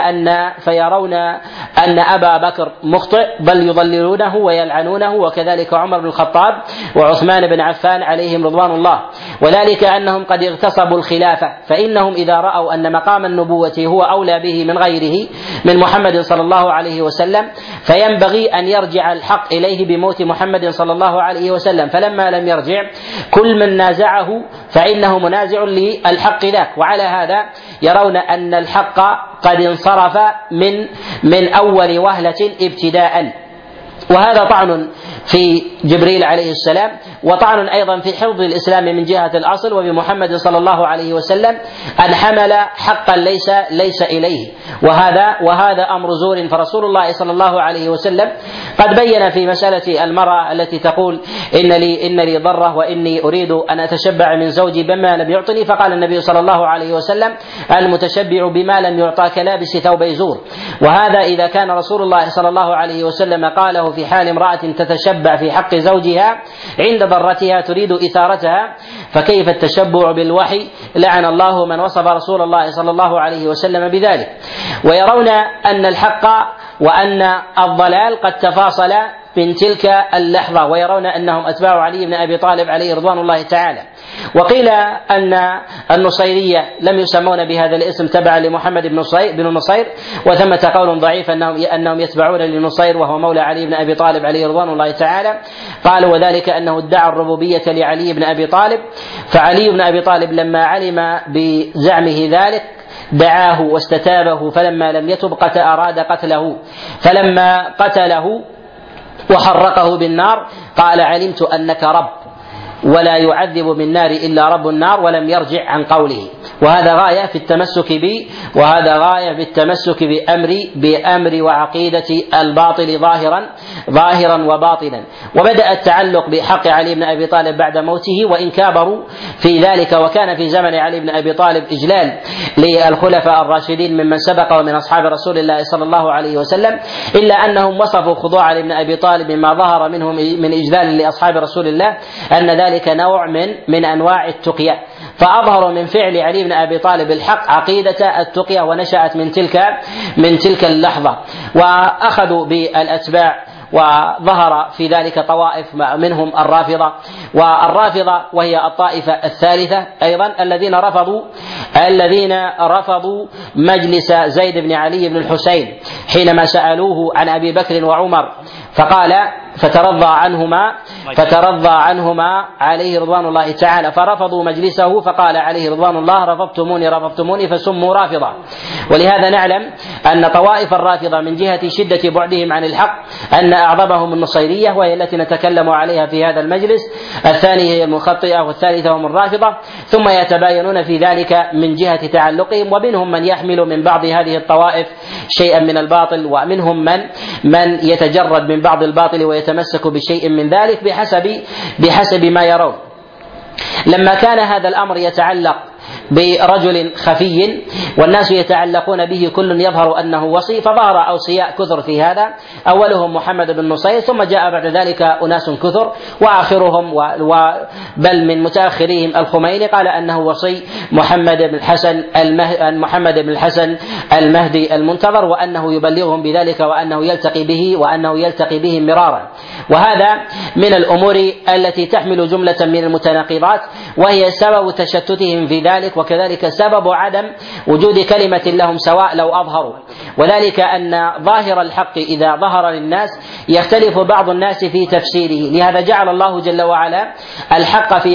أن أبا بكر مخطئ، بل يضللونه ويلعنونه، وكذلك عمر بن الخطاب وعثمان بن عفان عليهم رضوان الله، وذلك أنهم قد اغتصبوا الخلافة، فإنهم إذا رأوا أن مقام النبوة هو أولى به من غيره من محمد صلى الله عليه وسلم، فينبغي أن يرجع الحق إليه بموت محمد صلى الله عليه وسلم، فلما لم يرجع كل من نازعه فإنه منازع للحق ذاك. وعلى هذا يرون أن الحق قد انصرف من أول وهلة ابتداء، وهذا طعن في جبريل عليه السلام، وطعن أيضا في حفظ الإسلام من جهة الأصل، وبمحمد صلى الله عليه وسلم أن حمل حقا ليس إليه، وهذا أمر زور. فرسول الله صلى الله عليه وسلم قد بين في مسألة المرأة التي تقول إن لي ضرة وإني أريد أن أتشبع من زوجي بما لم يعطني، فقال النبي صلى الله عليه وسلم المتشبع بما لم يعطى كلابس ثوبي زور. وهذا إذا كان رسول الله صلى الله عليه وسلم قاله في حال امرأة تتشبع في حق زوجها عند ضرتها تريد إثارتها، فكيف التشبع بالوحي؟ لعن الله من وصف رسول الله صلى الله عليه وسلم بذلك. ويرون أن الحق وأن الضلال قد تفاصلا من تلك اللحظة، ويرون أنهم أتباع علي بن أبي طالب عليه رضوان الله تعالى. وقيل أن النصيرية لم يسمون بهذا الاسم تبعا لمحمد بن نصير، وثمة قول ضعيف أنهم يتبعون لنصير وهو مولى علي بن أبي طالب عليه رضوان الله تعالى. قالوا وذلك أنه ادعى الربوبية لعلي بن أبي طالب، فعلي بن أبي طالب لما علم بزعمه ذلك دعاه واستتابه، فلما لم يتب أراد قتله، فلما قتله وحرقه بالنار قال: علمت أنك رب ولا يعذب بالنار إلا رب النار، ولم يرجع عن قوله. وهذا غاية في التمسك بأمر وعقيدة الباطل ظاهرا وباطنا. وبدأ التعلق بحق علي بن أبي طالب بعد موته، وإن كابروا في ذلك. وكان في زمن علي بن أبي طالب إجلال للخلفاء الراشدين ممن سبق ومن أصحاب رسول الله صلى الله عليه وسلم، إلا أنهم وصفوا خضوع علي بن أبي طالب مما ظهر منهم من إجلال لأصحاب رسول الله أن ذلك نوع من أنواع التقية، فأظهروا من فعل علي بن أبي طالب الحق عقيدة التقية، ونشأت من تلك اللحظة. وأخذوا بالأتباع، وظهر في ذلك طوائف منهم الرافضة وهي الطائفة الثالثة أيضا، الذين رفضوا مجلس زيد بن علي بن الحسين حينما سألوه عن أبي بكر وعمر، فقال فترضى عنهما عليه رضوان الله تعالى، فرفضوا مجلسه، فقال عليه رضوان الله: رفضتموني فسموا رافضة. ولهذا نعلم أن طوائف الرافضة من جهة شدة بعدهم عن الحق أن أعظمهم النصيرية، وهي التي نتكلم عليها في هذا المجلس، الثانية هي المخطئة، والثالثة هم الرافضة، ثم يتباينون في ذلك من جهة تعلقهم. ومنهم من يحمل من بعض هذه الطوائف شيئا من الباطل، ومنهم من يتجرد من بعض الباطل ويتمسك بشيء من ذلك بحسب ما يرون. لما كان هذا الأمر يتعلق برجل خفي والناس يتعلقون به كل يظهر أنه وصي، فظهر أوصياء كثر في هذا، أولهم محمد بن نصير، ثم جاء بعد ذلك أناس كثر، وآخرهم بل من متأخرهم الخميني قال أنه وصي محمد بن الحسن المهدي المنتظر، وأنه يبلغهم بذلك، وأنه يلتقي به مرارا. وهذا من الأمور التي تحمل جملة من المتناقضات، وهي سبب تشتتهم في ذلك، وكذلك سبب عدم وجود كلمة لهم سواء لو أظهروا. وذلك أن ظاهر الحق إذا ظهر للناس يختلف بعض الناس في تفسيره، لهذا جعل الله جل وعلا الحق في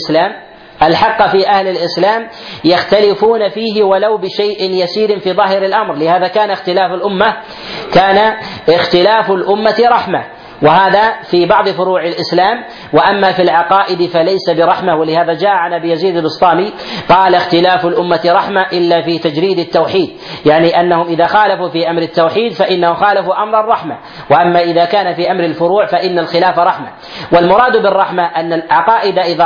أهل الإسلام يختلفون فيه ولو بشيء يسير في ظاهر الأمر. لهذا كان اختلاف الأمة رحمة، وهذا في بعض فروع الإسلام، وأما في العقائد فليس برحمة. ولهذا جاء عن أبي يزيد البسطامي قال: اختلاف الأمة رحمة إلا في تجريد التوحيد، يعني أنهم إذا خالفوا في أمر التوحيد فإنهم خالفوا أمر الرحمة، وأما إذا كان في أمر الفروع فإن الخلاف رحمة. والمراد بالرحمة أن العقائد إذا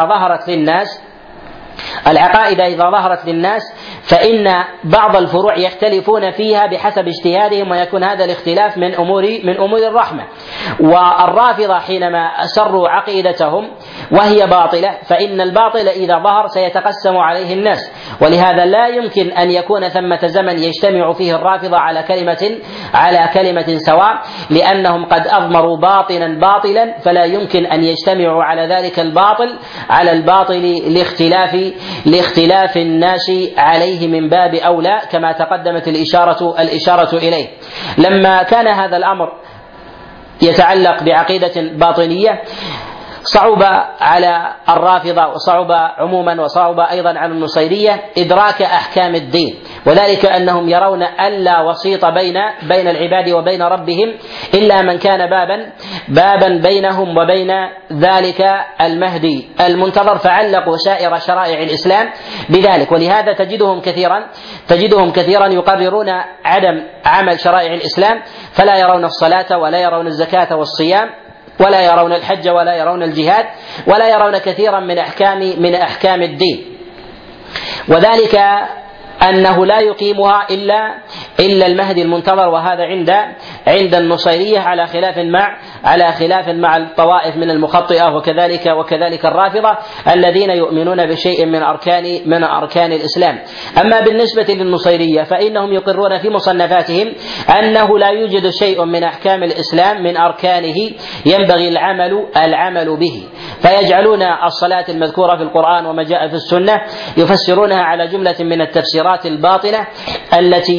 ظهرت للناس فإن بعض الفروع يختلفون فيها بحسب اجتهادهم، ويكون هذا الاختلاف من أمور الرحمة. والرافضة حينما أسروا عقيدتهم وهي باطلة، فإن الباطل إذا ظهر سيتقسم عليه الناس، ولهذا لا يمكن أن يكون ثمة زمن يجتمع فيه الرافضة على كلمة سواء، لأنهم قد أضمروا باطلا، فلا يمكن أن يجتمعوا على ذلك على الباطل لاختلاف الناس عليه من باب أولى، كما تقدمت الإشارة إليه. لما كان هذا الأمر يتعلق بعقيدة باطنية صعب على الرافضة، وصعب عموما، وصعب أيضا على النصيرية إدراك أحكام الدين، وذلك أنهم يرون ألا وسيط بين العباد وبين ربهم إلا من كان بابا بينهم وبين ذلك المهدي المنتظر، فعلقوا سائر شرائع الإسلام بذلك. ولهذا تجدهم كثيرا يقررون عدم عمل شرائع الإسلام، فلا يرون الصلاة ولا يرون الزكاة والصيام ولا يرون الحج ولا يرون الجهاد ولا يرون كثيرا من أحكام الدين، وذلك أنه لا يقيمها إلا المهدي المنتظر. وهذا عند النصيرية على خلاف مع الطوائف من المخطئة وكذلك الرافضة الذين يؤمنون بشيء من أركان الإسلام. أما بالنسبة للنصيرية فإنهم يقرون في مصنفاتهم أنه لا يوجد شيء من أحكام الإسلام من أركانه ينبغي العمل به، فيجعلون الصلاة المذكورة في القرآن وما جاء في السنة يفسرونها على جملة من التفسيرات الباطلة التي ينبغي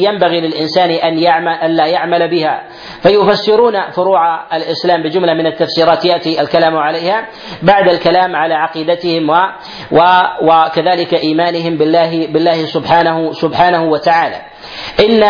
للإنسان أن لا يعمل بها، فيفسرون فروع الإسلام بجملة من التفسيرات يأتي الكلام عليها بعد الكلام على عقيدتهم وكذلك إيمانهم بالله سبحانه وتعالى. إن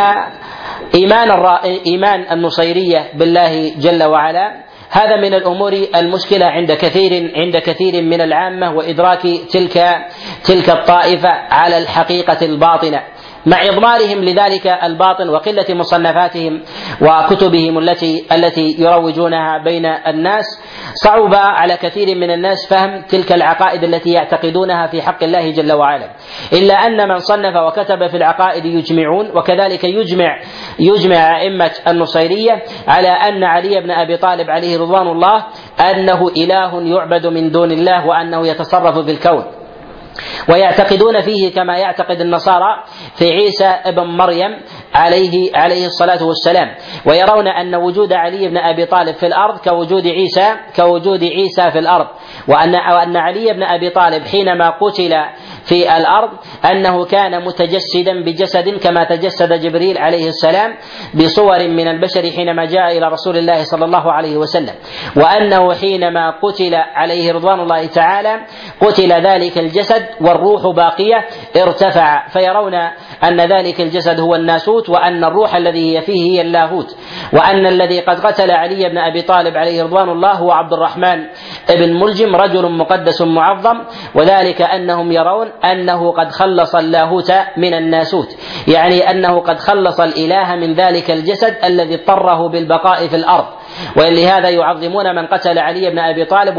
إيمان النصيرية بالله جل وعلا هذا من الأمور المشكلة عند كثير من العامة، وإدراك تلك الطائفة على الحقيقة الباطنة مع إضمارهم لذلك الباطن وقلة مصنفاتهم وكتبهم التي يروجونها بين الناس. صعب على كثير من الناس فهم تلك العقائد التي يعتقدونها في حق الله جل وعلا، إلا أن من صنف وكتب في العقائد يجمعون، وكذلك يجمع أئمة النصيرية على أن علي بن أبي طالب عليه رضوان الله أنه إله يعبد من دون الله، وأنه يتصرف في الكون، ويعتقدون فيه كما يعتقد النصارى في عيسى ابن مريم عليه الصلاة والسلام، ويرون أن وجود علي بن أبي طالب في الأرض كوجود عيسى في الأرض، وأن علي بن أبي طالب حينما قتل في الأرض أنه كان متجسدا بجسد كما تجسد جبريل عليه السلام بصور من البشر حينما جاء إلى رسول الله صلى الله عليه وسلم، وأنه حينما قتل عليه رضوان الله تعالى قتل ذلك الجسد والروح باقية ارتفع، فيرون أن ذلك الجسد هو الناسوت، وأن الروح الذي هي فيه هي اللاهوت، وأن الذي قد قتل علي بن أبي طالب عليه رضوان الله هو عبد الرحمن ابن ملجم رجل مقدس معظم، وذلك أنهم يرون أنه قد خلص اللاهوت من الناسوت، يعني أنه قد خلص الإله من ذلك الجسد الذي اضطره بالبقاء في الأرض، ولهذا يعظمون من قتل علي بن أبي طالب،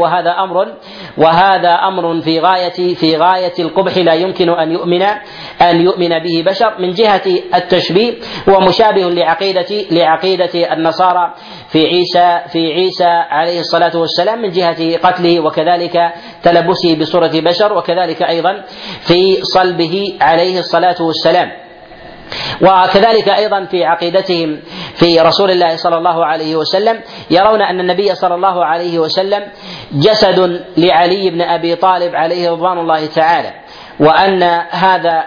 وهذا أمر في غاية القبح لا يمكن أن يؤمن به بشر. من جهة التشبيه هو مشابه لعقيدة النصارى في عيسى عليه الصلاة والسلام من جهة قتله وكذلك تلبسه بصورة بشر، وكذلك أيضا في صلبه عليه الصلاة والسلام. وكذلك أيضا في عقيدتهم في رسول الله صلى الله عليه وسلم يرون أن النبي صلى الله عليه وسلم جسد لعلي بن أبي طالب عليه رضوان الله تعالى، وأن هذا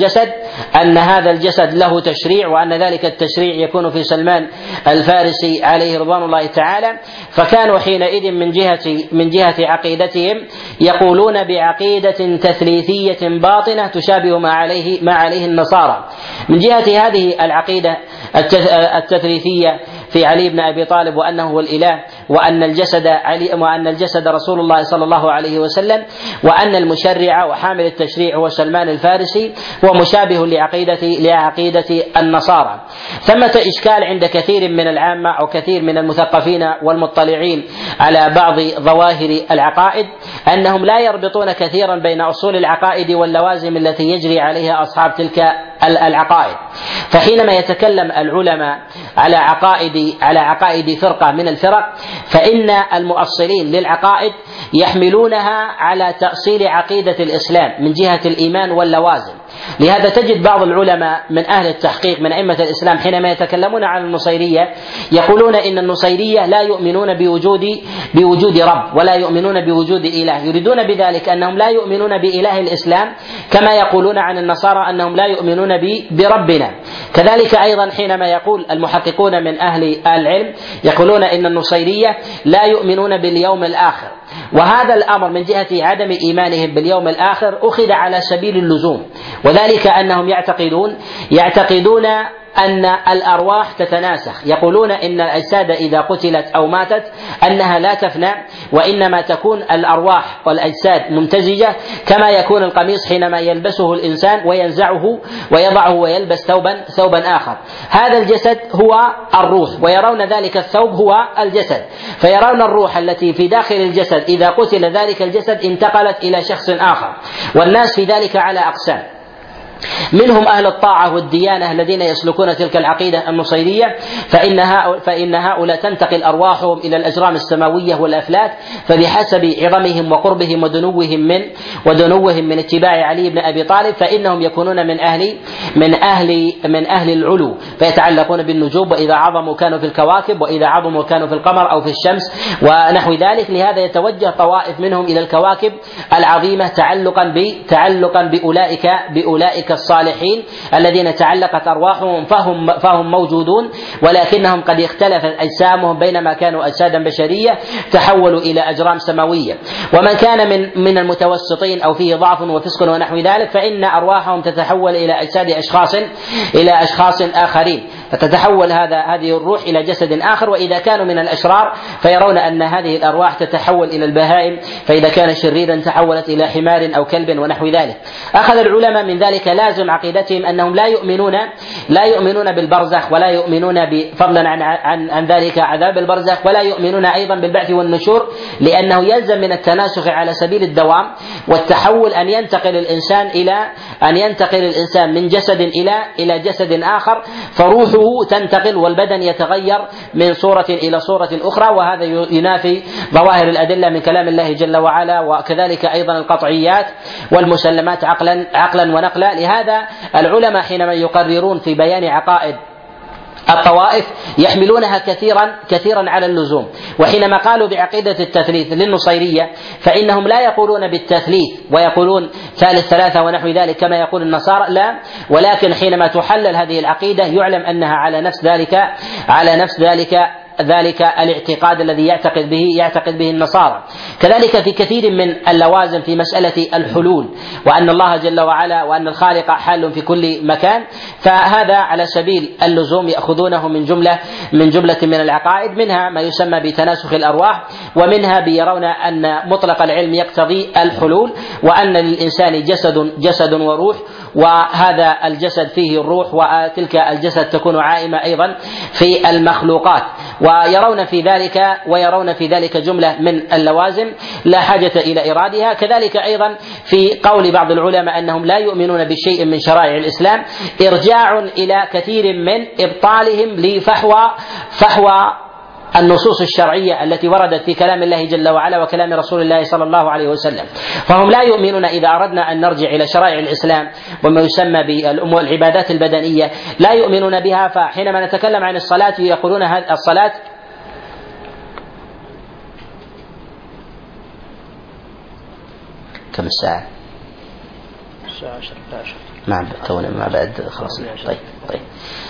الجسد له تشريع، وأن ذلك التشريع يكون في سلمان الفارسي عليه رضوان الله تعالى. فكانوا حينئذ من جهة عقيدتهم يقولون بعقيدة تثليثية باطنة تشابه ما عليه النصارى. من جهة هذه العقيدة التثليثية في علي بن أبي طالب وأنه هو الإله، وأن الجسد رسول الله صلى الله عليه وسلم، وأن المشرع وحامل التشريع هو سلمان الفارسي، هو مشابه لعقيدة النصارى. ثمة إشكال عند كثير من العامة أو كثير من المثقفين والمطلعين على بعض ظواهر العقائد أنهم لا يربطون كثيرا بين أصول العقائد واللوازم التي يجري عليها أصحاب تلك العقائد. فحينما يتكلم العلماء على عقائد فرقة من الفرق، فإن المؤصلين للعقائد يحملونها على تأصيل عقيدة الإسلام من جهة الإيمان واللوازم. لهذا تجد بعض العلماء من أهل التحقيق من أئمة الإسلام حينما يتكلمون عن النصيرية يقولون إن النصيرية لا يؤمنون بوجود رب ولا يؤمنون بوجود إله، يريدون بذلك أنهم لا يؤمنون بإله الإسلام كما يقولون عن النصارى أنهم لا يؤمنون بربنا. كذلك أيضا حينما يقول المحققون من أهل العلم يقولون إن النصيرية لا يؤمنون باليوم الآخر، وهذا الأمر من جهة عدم إيمانهم باليوم الآخر أخذ على سبيل اللزوم، وذلك أنهم يعتقدون أن الأرواح تتناسخ، يقولون إن الأجساد إذا قتلت أو ماتت أنها لا تفنى، وإنما تكون الأرواح والأجساد ممتزجة كما يكون القميص حينما يلبسه الإنسان وينزعه ويضعه ويلبس ثوبا آخر. هذا الجسد هو الروح، ويرون ذلك الثوب هو الجسد، فيرون الروح التي في داخل الجسد إذا قتل ذلك الجسد انتقلت إلى شخص آخر. والناس في ذلك على أقسام، منهم أهل الطاعة والديانة الذين يسلكون تلك العقيدة النصيرية، فإن هؤلاء تنتقل أرواحهم إلى الأجرام السماوية والأفلاك، فبحسب عظمهم وقربهم ودنوهم من اتباع علي بن أبي طالب فإنهم يكونون من أهل العلو، فيتعلقون بالنجوم، وإذا عظموا كانوا في الكواكب، وإذا عظموا كانوا في القمر أو في الشمس ونحو ذلك. لهذا يتوجه طوائف منهم إلى الكواكب العظيمة تعلقا بأولئك أولئك الصالحين الذين تعلقت أرواحهم فهم موجودون، ولكنهم قد اختلفت أجسامهم، بينما كانوا أجسادا بشرية تحولوا إلى أجرام سماوية. ومن كان من المتوسطين أو فيه ضعف وفسق ونحو ذلك فإن أرواحهم تتحول إلى أجساد أشخاص آخرين، فتتحول هذه الروح إلى جسد آخر. وإذا كانوا من الأشرار فيرون أن هذه الأرواح تتحول إلى البهائم، فإذا كان شريرا تحولت إلى حمار أو كلب ونحو ذلك. أخذ العلماء من ذلك لازم عقيدتهم أنهم لا يؤمنون بالبرزخ، ولا يؤمنون فضلا عن ذلك عذاب البرزخ، ولا يؤمنون أيضا بالبعث والنشور، لأنه يلزم من التناسخ على سبيل الدوام والتحول أن ينتقل الإنسان من جسد إلى جسد آخر، فروحه تنتقل والبدن يتغير من صورة إلى صورة أخرى. وهذا ينافي ظواهر الأدلة من كلام الله جل وعلا، وكذلك أيضا القطعيات والمسلمات عقلا ونقلا. لهذا العلماء حينما يقررون في بيان عقائد الطوائف يحملونها كثيرا على اللزوم. وحينما قالوا بعقيدة التثليث للنصيرية فإنهم لا يقولون بالتثليث ويقولون ثالث ثلاثة ونحو ذلك كما يقول النصارى، لا، ولكن حينما تحلل هذه العقيدة يعلم أنها على نفس ذلك الاعتقاد الذي يعتقد به النصارى. كذلك في كثير من اللوازم في مسألة الحلول، وأن الله جل وعلا وأن الخالق حال في كل مكان، فهذا على سبيل اللزوم يأخذونه من جملة من العقائد، منها ما يسمى بتناسخ الأرواح، ومنها بيرون أن مطلق العلم يقتضي الحلول، وأن للإنسان جسد وروح، وهذا الجسد فيه الروح، وتلك الجسد تكون عائمة أيضا في المخلوقات، ويرون في ذلك جملة من اللوازم لا حاجة إلى إرادها. كذلك أيضا في قول بعض العلماء أنهم لا يؤمنون بشيء من شرائع الإسلام إرجاع إلى كثير من إبطالهم لفحوى النصوص الشرعية التي وردت في كلام الله جل وعلا وكلام رسول الله صلى الله عليه وسلم. فهم لا يؤمنون إذا أردنا أن نرجع إلى شرائع الإسلام وما يسمى بالعبادات البدنية لا يؤمنون بها. فحينما نتكلم عن الصلاة يقولون هذه الصلاة كم الساعة؟ الساعة 11. نعم تونا ما بعد خلاص. طيب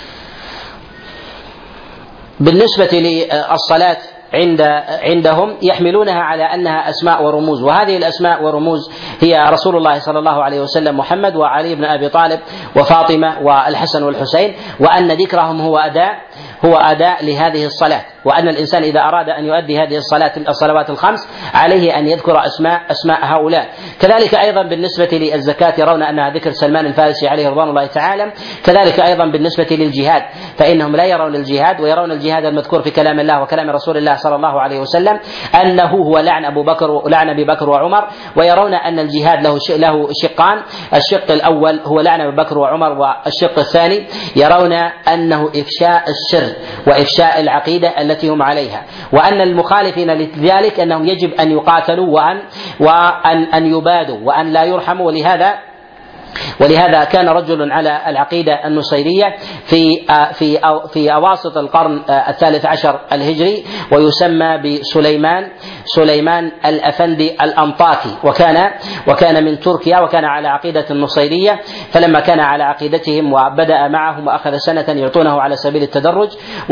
بالنسبة للصلاة عندهم يحملونها على أنها أسماء ورموز، وهذه الأسماء ورموز هي رسول الله صلى الله عليه وسلم محمد وعلي بن أبي طالب وفاطمة والحسن والحسين، وأن ذكرهم هو أداء لهذه الصلاة، وأن الإنسان إذا أراد أن يؤدي هذه الصلوات الخمس عليه أن يذكر أسماء هؤلاء. كذلك أيضا بالنسبة للزكاة يرون أنها ذكر سلمان الفارسي عليه رضوان الله تعالى. كذلك أيضا بالنسبة للجهاد فإنهم لا يرون الجهاد، ويرون الجهاد المذكور في كلام الله وكلام رسول الله صلى الله عليه وسلم أنه هو لعن أبي بكر وعمر، ويرون أن الجهاد له شقان، الشق الأول هو لعن أبي بكر وعمر، والشق الثاني يرون أنه إفشاء السر وإفشاء العقيدة التي هم عليها، وأن المخالفين لذلك أنهم يجب أن يقاتلوا وأن يبادوا وأن لا يرحموا. ولهذا كان رجل على العقيدة النصيرية في أواسط القرن الثالث عشر الهجري، ويسمى بسليمان الأفندي الأنطاكي، وكان من تركيا، وكان على عقيدة النصيرية. فلما كان على عقيدتهم وبدأ معهم وأخذ سنة يعطونه على سبيل التدرج،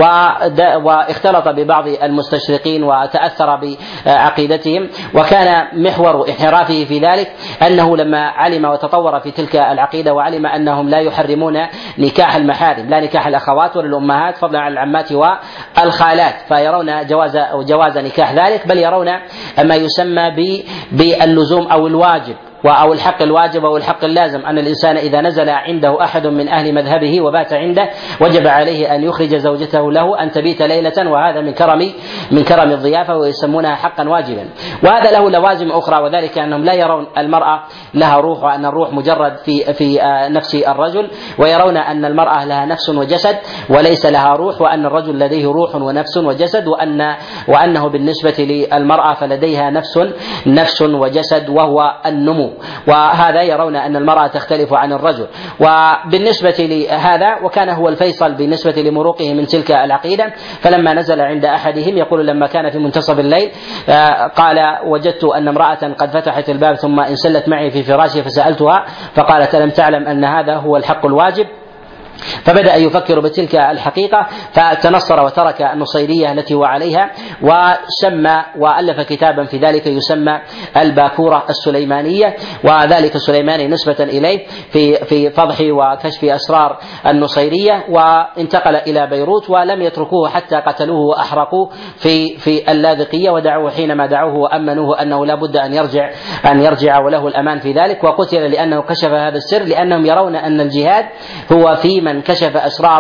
واختلط ببعض المستشرقين وتأثر بعقيدتهم، وكان محور انحرافه في ذلك أنه لما علم وتطور في تلك العقيدة وعلم أنهم لا يحرمون نكاح المحارم، لا نكاح الأخوات ولا الأمهات فضلا عن العمات والخالات، فيرون جواز نكاح ذلك، بل يرون ما يسمى باللزوم أو الواجب أو الحق الواجب أو الحق اللازم، أن الإنسان إذا نزل عنده أحد من أهل مذهبه وبات عنده وجب عليه أن يخرج زوجته له أن تبيت ليلة، وهذا من كرم الضيافة، ويسمونها حقا واجبا. وهذا له لوازم أخرى، وذلك أنهم لا يرون المرأة لها روح، وأن الروح مجرد في نفس الرجل، ويرون أن المرأة لها نفس وجسد وليس لها روح، وأن الرجل لديه روح ونفس وجسد، وأنه بالنسبة للمرأة فلديها نفس وجسد وهو النمو. النمو، وهذا يرون أن المرأة تختلف عن الرجل. وبالنسبة لهذا وكان هو الفيصل بالنسبة لمروقه من تلك العقيدة، فلما نزل عند أحدهم يقول لما كان في منتصف الليل قال وجدت أن امرأة قد فتحت الباب ثم انسلت معي في فراشي فسألتها فقالت ألم تعلم أن هذا هو الحق الواجب؟ فبدأ يفكر بتلك الحقيقة فتنصر وترك النصيرية التي هو عليها، وسمى وألف كتابا في ذلك يسمى الباكورة السليمانية، وذلك السليماني نسبة إليه في فضح وكشف أسرار النصيرية، وانتقل إلى بيروت ولم يتركوه حتى قتلوه وأحرقوه في اللاذقية، ودعوه حينما دعوه وأمنوه أنه لا بد أن يرجع وله الأمان في ذلك، وقتل لأنه كشف هذا السر، لأنهم يرون أن الجهاد هو في من كشف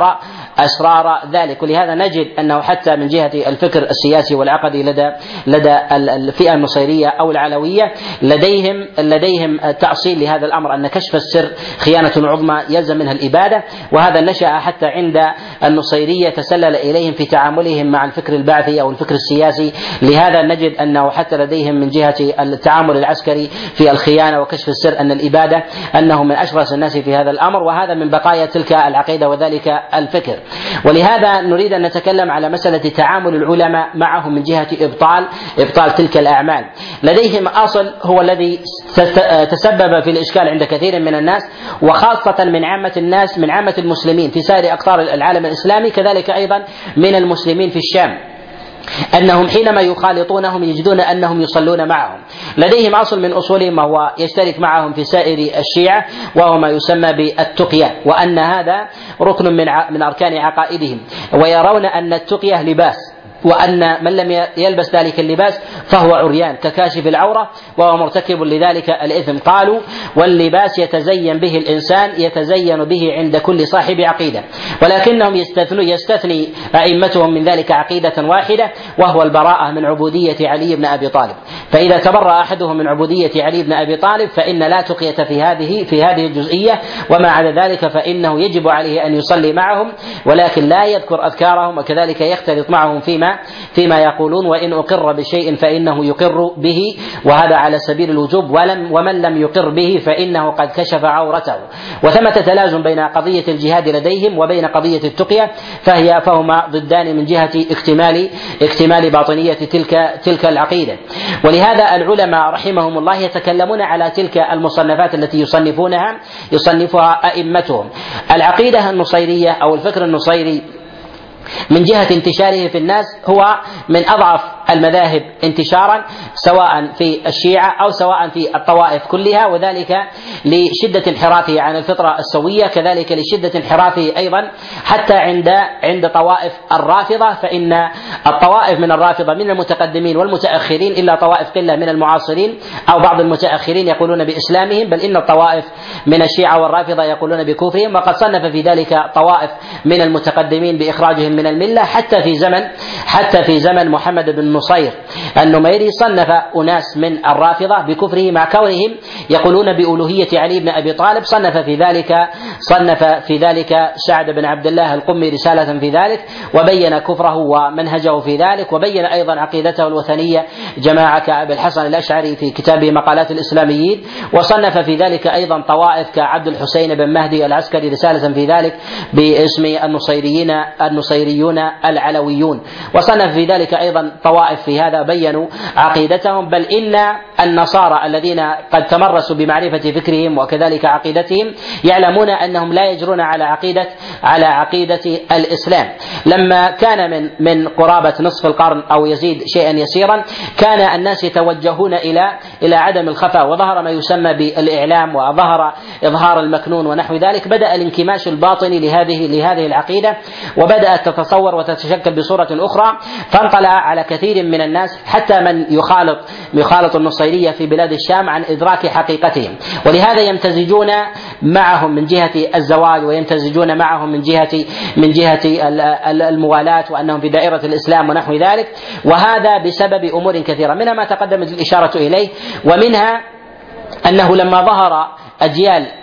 أسرار ذلك. ولهذا نجد أنه حتى من جهة الفكر السياسي والعقدي لدى الفئة النصيرية أو العلوية لديهم تأصيل لهذا الأمر، أن كشف السر خيانة عظمى يلزم منها الإبادة، وهذا نشأ حتى عند النصيرية تسلل إليهم في تعاملهم مع الفكر البعثي أو الفكر السياسي. لهذا نجد أنه حتى لديهم من جهة التعامل العسكري في الخيانة وكشف السر أن الإبادة أنه من أشرس الناس في هذا الأمر، وهذا من بقايا تلك العقيدة وذلك الفكر. ولهذا نريد أن نتكلم على مسألة تعامل العلماء معهم من جهة إبطال تلك الأعمال. لديهم أصل هو الذي تسبب في الإشكال عند كثير من الناس، وخاصة من عامة الناس من عامة المسلمين في سائر أقطار العالم الإسلامي، كذلك أيضا من المسلمين في الشام، أنهم حينما يخالطونهم يجدون أنهم يصلون معهم. لديهم أصل من أصولهم وهو يشترك معهم في سائر الشيعة، وهو ما يسمى بالتقية، وأن هذا ركن من أركان عقائدهم، ويرون أن التقية لباس، وأن من لم يلبس ذلك اللباس فهو عريان ككاشف العورة وهو مرتكب لذلك الإثم. قالوا واللباس يتزين به الإنسان يتزين به عند كل صاحب عقيدة، ولكنهم يستثني أئمتهم من ذلك عقيدة واحدة، وهو البراءة من عبودية علي بن أبي طالب. فإذا تبرأ أحدهم من عبودية علي بن أبي طالب فإن لا تقية في هذه الجزئية، وما عدا ذلك فإنه يجب عليه أن يصلي معهم ولكن لا يذكر أذكارهم، وكذلك يختلط معهم فيما يقولون، وإن أقر بشيء فإنه يقر به، وهذا على سبيل الوجوب، ومن لم يقر به فإنه قد كشف عورته. وثمة تلازم بين قضية الجهاد لديهم وبين قضية التقية، فهما ضدان من جهة اكتمال باطنية تلك العقيدة. ولهذا العلماء رحمهم الله يتكلمون على تلك المصنفات التي يصنفها أئمتهم. العقيدة النصيرية أو الفكر النصيري من جهة انتشاره في الناس هو من أضعف المذاهب انتشارا، سواء في الشيعة أو سواء في الطوائف كلها، وذلك لشدة انحرافه عن الفطرة السوية، كذلك لشدة انحرافه أيضا حتى عند طوائف الرافضة. فإن الطوائف من الرافضة من المتقدمين والمتأخرين إلا طوائف قلة من المعاصرين أو بعض المتأخرين يقولون بإسلامهم، بل إن الطوائف من الشيعة والرافضة يقولون بكفرهم، وقد صنف في ذلك طوائف من المتقدمين بإخراجهم من الملة. حتى في زمن محمد بن نصير النميري صنف أناس من الرافضة بكفره مع كونهم يقولون بألوهية علي بن أبي طالب. صنف في ذلك سعد بن عبد الله القمي رسالة في ذلك، وبين كفره ومنهجه في ذلك، وبين أيضا عقيدته الوثنية جماعة كأبي الحسن الأشعري في كتابه مقالات الإسلاميين. وصنف في ذلك أيضا طوائف كعبد الحسين بن مهدي العسكري رسالة في ذلك باسم النصيريون العلويون. وصنف في ذلك أيضا طوائف في هذا بينوا عقيدتهم، بل إن النصارى الذين قد تمرسوا بمعرفة فكرهم وكذلك عقيدتهم يعلمون أنهم لا يجرون على عقيدة الإسلام. لما كان من قرابة نصف القرن أو يزيد شيئا يسيرا كان الناس يتوجهون إلى عدم الخفاء، وظهر ما يسمى بالإعلام، وظهر إظهار المكنون ونحو ذلك. بدأ الانكماش الباطني لهذه العقيدة، وبدأت تتصور وتتشكل بصورة أخرى، فانطلع على كثير من الناس حتى من يخالط النصيرية في بلاد الشام عن إدراك حقيقتهم. ولهذا يمتزجون معهم من جهة الزواج، ويمتزجون معهم من جهة الموالاة، وأنهم في دائرة الإسلام ونحو ذلك. وهذا بسبب أمور كثيرة، منها ما تقدمت الإشارة إليه، ومنها أنه لما ظهر أجيال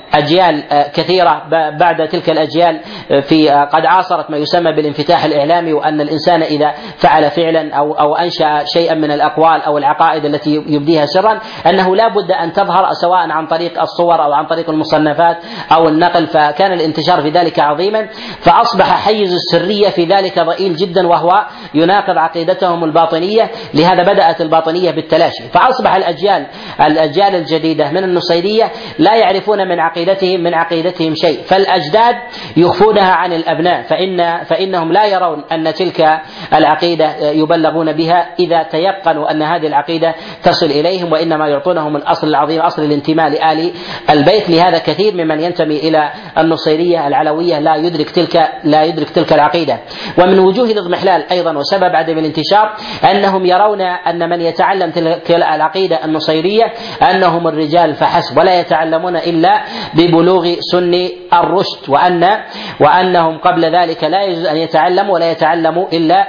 أجيال كثيرة بعد تلك الأجيال قد عاصرت ما يسمى بالانفتاح الإعلامي، وأن الإنسان إذا فعل فعلا أو أنشأ شيئا من الأقوال أو العقائد التي يبديها سرا أنه لا بد أن تظهر سواء عن طريق الصور أو عن طريق المصنفات أو النقل، فكان الانتشار في ذلك عظيما، فأصبح حيز السرية في ذلك ضئيل جدا وهو يناقض عقيدتهم الباطنية. لهذا بدأت الباطنية بالتلاشي، فأصبح الأجيال الجديدة من النصيرية لا يعرفون من عقيدتهم شيء، فالأجداد يخفونها عن الأبناء، فإنهم لا يرون أن تلك العقيدة يبلغون بها إذا تيقنوا أن هذه العقيدة تصل إليهم، وإنما يعطونهم الأصل العظيم، أصل الانتماء لآل البيت. لهذا كثير ممن ينتمي إلى النصيرية العلوية لا يدرك تلك العقيدة. ومن وجوه الاضمحلال أيضا وسبب عدم الانتشار أنهم يرون أن من يتعلم تلك العقيدة النصيرية أنهم الرجال فحسب، ولا يتعلمون إلا ببلوغ سن الرشد، وأنهم قبل ذلك لا يجوز أن يتعلموا، ولا يتعلموا إلا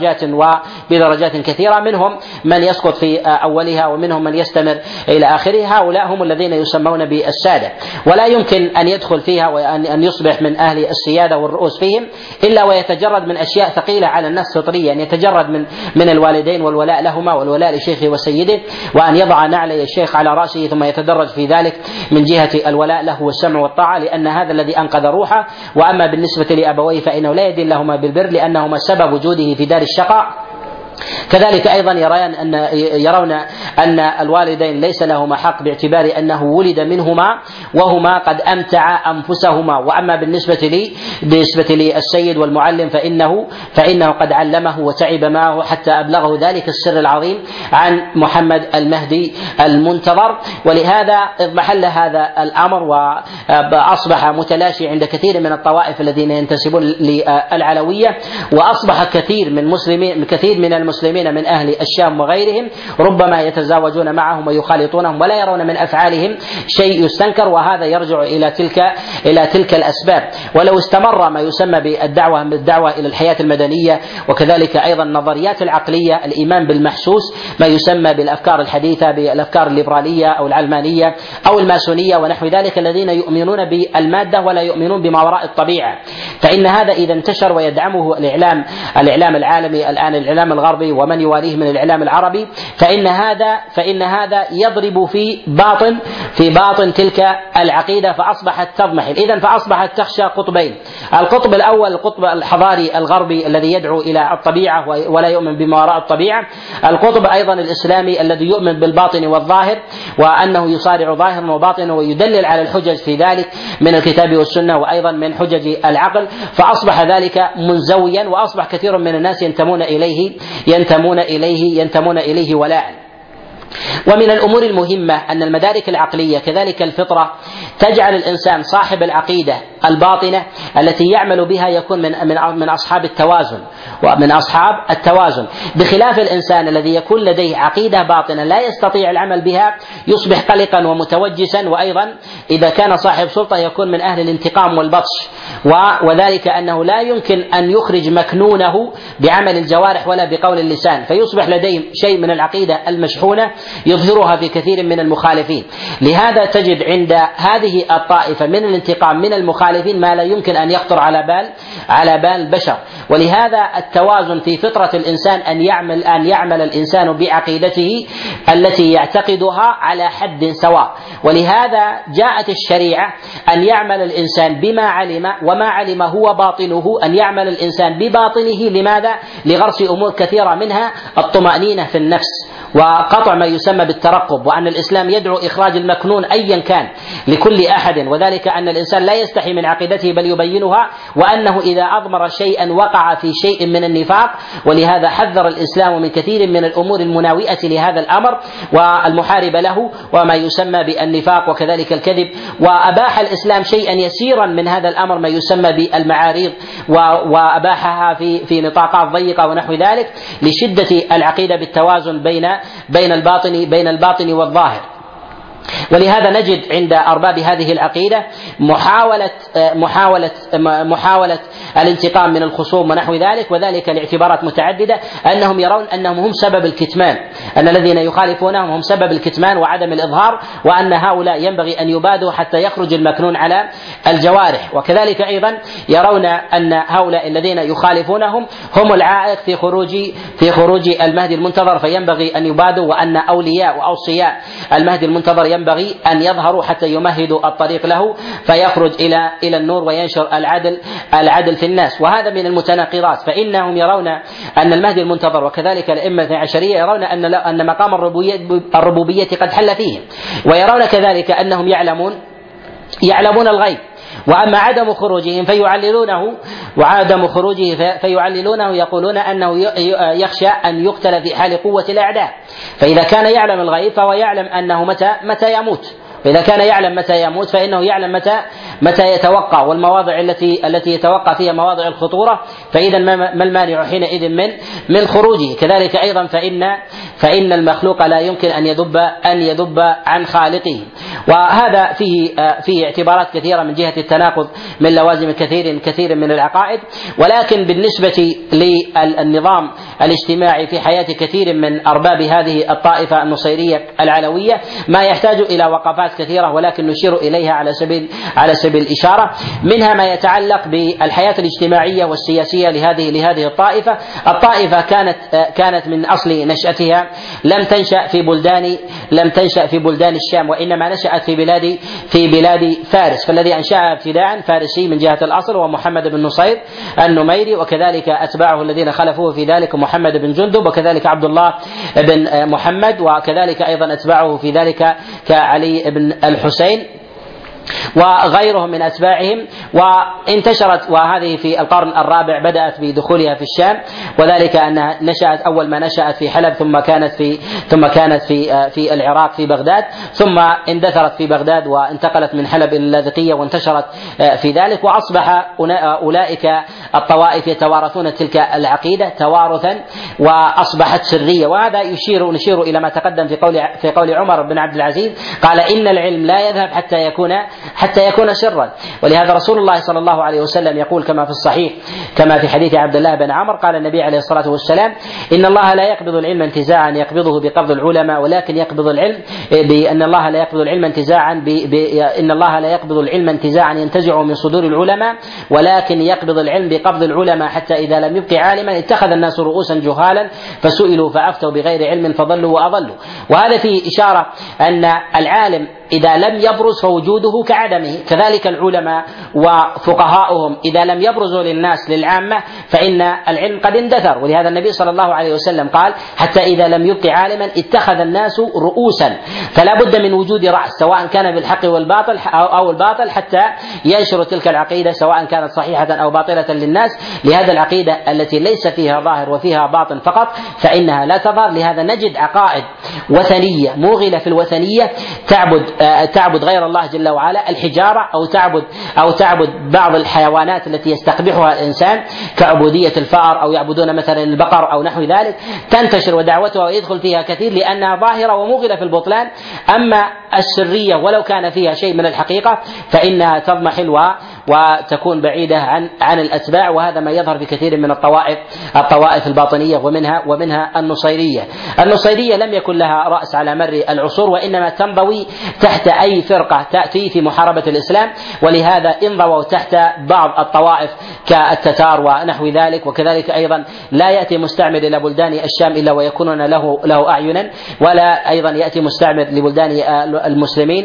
بدرجات كثيرة، منهم من يسقط في أولها ومنهم من يستمر إلى آخرها. هؤلاء هم الذين يسمون بالسادة، ولا يمكن أن يدخل فيها وأن يصبح من أهل السيادة والرؤوس فيهم إلا ويتجرد من أشياء ثقيلة على النفس فطرية، أن يتجرد من الوالدين والولاء لهما والولاء لشيخه وسيده، وأن يضع نعلي الشيخ على رأسه ثم يتدرج في ذلك من جهة الولاء له والسمع والطاعة، لأن هذا الذي أنقذ روحه. وأما بالنسبة لأبويه فإنه لا يدين لهما بالبر لأنهما سبب وجوده في دار الشقاء. كذلك أيضا يرون أن الوالدين ليس لهما حق باعتبار أنه ولد منهما وهما قد أمتع أنفسهما. وأما بالنسبة للسيد والمعلم فإنه قد علمه وتعب معه حتى أبلغه ذلك السر العظيم عن محمد المهدي المنتظر. ولهذا اضمحل هذا الأمر وأصبح متلاشي عند كثير من الطوائف الذين ينتسبون للعلوية، وأصبح كثير من المسلمين من أهل الشام وغيرهم ربما يتزاوجون معهم ويخالطونهم ولا يرون من أفعالهم شيء يستنكر، وهذا يرجع إلى تلك الأسباب. ولو استمر ما يسمى بالدعوة إلى الحياة المدنية، وكذلك أيضا النظريات العقلية، الإيمان بالمحسوس، ما يسمى بالأفكار الحديثة بالأفكار الليبرالية أو العلمانية أو الماسونية ونحو ذلك، الذين يؤمنون بالمادة ولا يؤمنون بما وراء الطبيعة، فإن هذا إذا انتشر ويدعمه الإعلام العالمي الآن، الإعلام الغربي ومن يواليه من الإعلام العربي، فإن هذا يضرب في باطن تلك العقيدة، فأصبحت تضمحل. إذن فأصبحت تخشى قطبين: القطب الأول القطب الحضاري الغربي الذي يدعو إلى الطبيعة ولا يؤمن بما وراء الطبيعة، القطب أيضا الإسلامي الذي يؤمن بالباطن والظاهر، وأنه يصارع ظاهرا وباطنا ويدلل على الحجج في ذلك من الكتاب والسنة وأيضا من حجج العقل، فأصبح ذلك منزويا، وأصبح كثير من الناس ينتمون إليه ولاء. ومن الأمور المهمة أن المدارك العقلية كذلك الفطرة تجعل الإنسان صاحب العقيدة الباطنة التي يعمل بها يكون من أصحاب التوازن، بخلاف الإنسان الذي يكون لديه عقيدة باطنة لا يستطيع العمل بها، يصبح قلقا ومتوجسا، وأيضا إذا كان صاحب سلطة يكون من أهل الانتقام والبطش، وذلك أنه لا يمكن أن يخرج مكنونه بعمل الجوارح ولا بقول اللسان، فيصبح لديه شيء من العقيدة المشحونة يظهرها في كثير من المخالفين. لهذا تجد عند هذه الطائفة من الانتقام من المخالفين ما لا يمكن أن يخطر على بال البشر. ولهذا التوازن في فطرة الإنسان أن يعمل الإنسان بعقيدته التي يعتقدها على حد سواء. ولهذا جاءت الشريعة أن يعمل الإنسان بما علم، وما علم هو باطنه، أن يعمل الإنسان بباطنه. لماذا؟ لغرس أمور كثيرة، منها الطمأنينة في النفس وقطع ما يسمى بالترقب، وأن الإسلام يدعو إخراج المكنون أيا كان لكل أحد، وذلك أن الإنسان لا يستحي من عقيدته بل يبينها، وأنه إذا أضمر شيئا وقع في شيء من النفاق. ولهذا حذر الإسلام من كثير من الأمور المناوئة لهذا الأمر والمحاربة له، وما يسمى بالنفاق وكذلك الكذب. وأباح الإسلام شيئا يسيرا من هذا الأمر ما يسمى بالمعاريض، وأباحها في نطاقات ضيقة ونحو ذلك، لشدة العقيدة بالتوازن بين الباطن والظاهر. ولهذا نجد عند أرباب هذه العقيدة محاولة الانتقام من الخصوم ونحو ذلك، وذلك لاعتبارات متعددة، أنهم يرون أنهم هم سبب الكتمان، أن الذين يخالفونهم هم سبب الكتمان وعدم الإظهار، وأن هؤلاء ينبغي أن يبادوا حتى يخرج المكنون على الجوارح. وكذلك أيضا يرون أن هؤلاء الذين يخالفونهم هم العائق في خروج المهدي المنتظر، فينبغي أن يبادوا، وأن أولياء وأوصياء المهدي المنتظر ينبغي أن يظهروا حتى يمهدوا الطريق له فيخرج إلى النور وينشر العدل في الناس. وهذا من المتناقضات، فإنهم يرون أن المهدي المنتظر وكذلك الأئمة العشرية يرون أن مقام الربوبية قد حل فيهم، ويرون كذلك أنهم يعلمون الغيب، وأما عدم خروجهم فيعللونه يقولون أنه يخشى أن يقتل في حال قوة الأعداء، فإذا كان يعلم الغيب فهو يعلم أنه متى يموت، وإذا كان يعلم متى يموت فإنه يعلم متى يتوقع، والمواضع التي يتوقع فيها مواضع الخطورة، فإذا ما المانع حينئذ من خروجه. كذلك أيضا فإن المخلوق لا يمكن أن يذب عن خالقه. وهذا فيه اعتبارات كثيرة من جهة التناقض من لوازم كثير من العقائد. ولكن بالنسبة للنظام الاجتماعي في حياة كثير من أرباب هذه الطائفة النصيرية العلوية ما يحتاج إلى وقفات كثيرة، ولكن نشير إليها على سبيل الإشارة. منها ما يتعلق بالحياة الاجتماعية والسياسية لهذه الطائفة. الطائفة كانت من أصل نشأتها لم تنشأ في بلدان الشام، وإنما نشأت في بلاد فارس، فالذي أنشأها ابتداء فارسي من جهة الأصل هو محمد بن نصير النميري، وكذلك أتباعه الذين خلفوه في ذلك محمد بن جندب، وكذلك عبد الله بن محمد، وكذلك أيضا أتباعه في ذلك كعلي بن الحسين وغيرهم من أتباعهم. وانتشرت، وهذه في القرن الرابع بدأت بدخولها في الشام، وذلك أنها نشأت أول ما نشأت في حلب، ثم كانت في العراق في بغداد، ثم اندثرت في بغداد وانتقلت من حلب إلى اللاذقية وانتشرت في ذلك، وأصبح أولئك الطوائف يتوارثون تلك العقيدة توارثا وأصبحت سرية. وهذا نشير إلى ما تقدم في قول عمر بن عبد العزيز، قال إن العلم لا يذهب حتى يكون سرا. ولهذا رسول الله صلى الله عليه وسلم يقول كما في الصحيح كما في حديث عبد الله بن عمرو، قال النبي عليه الصلاة والسلام: إن الله لا يقبض العلم انتزاعا يقبضه بقبض العلماء، ولكن يقبض العلم بأن الله لا يقبض العلم انتزاعا إن الله لا يقبض العلم انتزاعا ينتزعه من صدور العلماء، ولكن يقبض العلم بقبض العلماء حتى إذا لم يبق عالما اتخذ الناس رؤوسا جهالا فسئلوا فأفتوا بغير علم فضلوا وأضلوا. وهذا فيه إشارة أن العالم إذا لم يبرز فوجوده كعدمه، كذلك العلماء وفقهاؤهم إذا لم يبرزوا للناس للعامة فإن العلم قد اندثر. ولهذا النبي صلى الله عليه وسلم قال: حتى إذا لم يبق عالما اتخذ الناس رؤوسا، فلا بد من وجود رأس سواء كان بالحق والباطل أو الباطل حتى ينشر تلك العقيدة سواء كانت صحيحة أو باطلة للناس. لهذا العقيدة التي ليس فيها ظاهر وفيها باطن فقط فإنها لا تظهر. لهذا نجد عقائد وثنية موغلة في الوثنية تعبد غير الله جل وعلا، الحجارة أو تعبد بعض الحيوانات التي يستقبحها الإنسان كعبودية الفأر، أو يعبدون مثلا البقر أو نحو ذلك، تنتشر ودعوتها ويدخل فيها كثير لأنها ظاهرة وموغلة في البطلان. أما السرية ولو كان فيها شيء من الحقيقة فإنها تضمحل وتكون بعيدة عن الأتباع. وهذا ما يظهر في كثير من الطوائف الباطنية ومنها النصيرية لم يكن لها رأس على مر العصور، وإنما تنضوي تحت أي فرقة تأتي في محاربة الإسلام، ولهذا انضووا تحت بعض الطوائف كالتتار ونحو ذلك. وكذلك أيضا لا يأتي مستعمر إلى بلدان الشام إلا ويكونون له أعينا، ولا أيضا يأتي مستعمر لبلدان المسلمين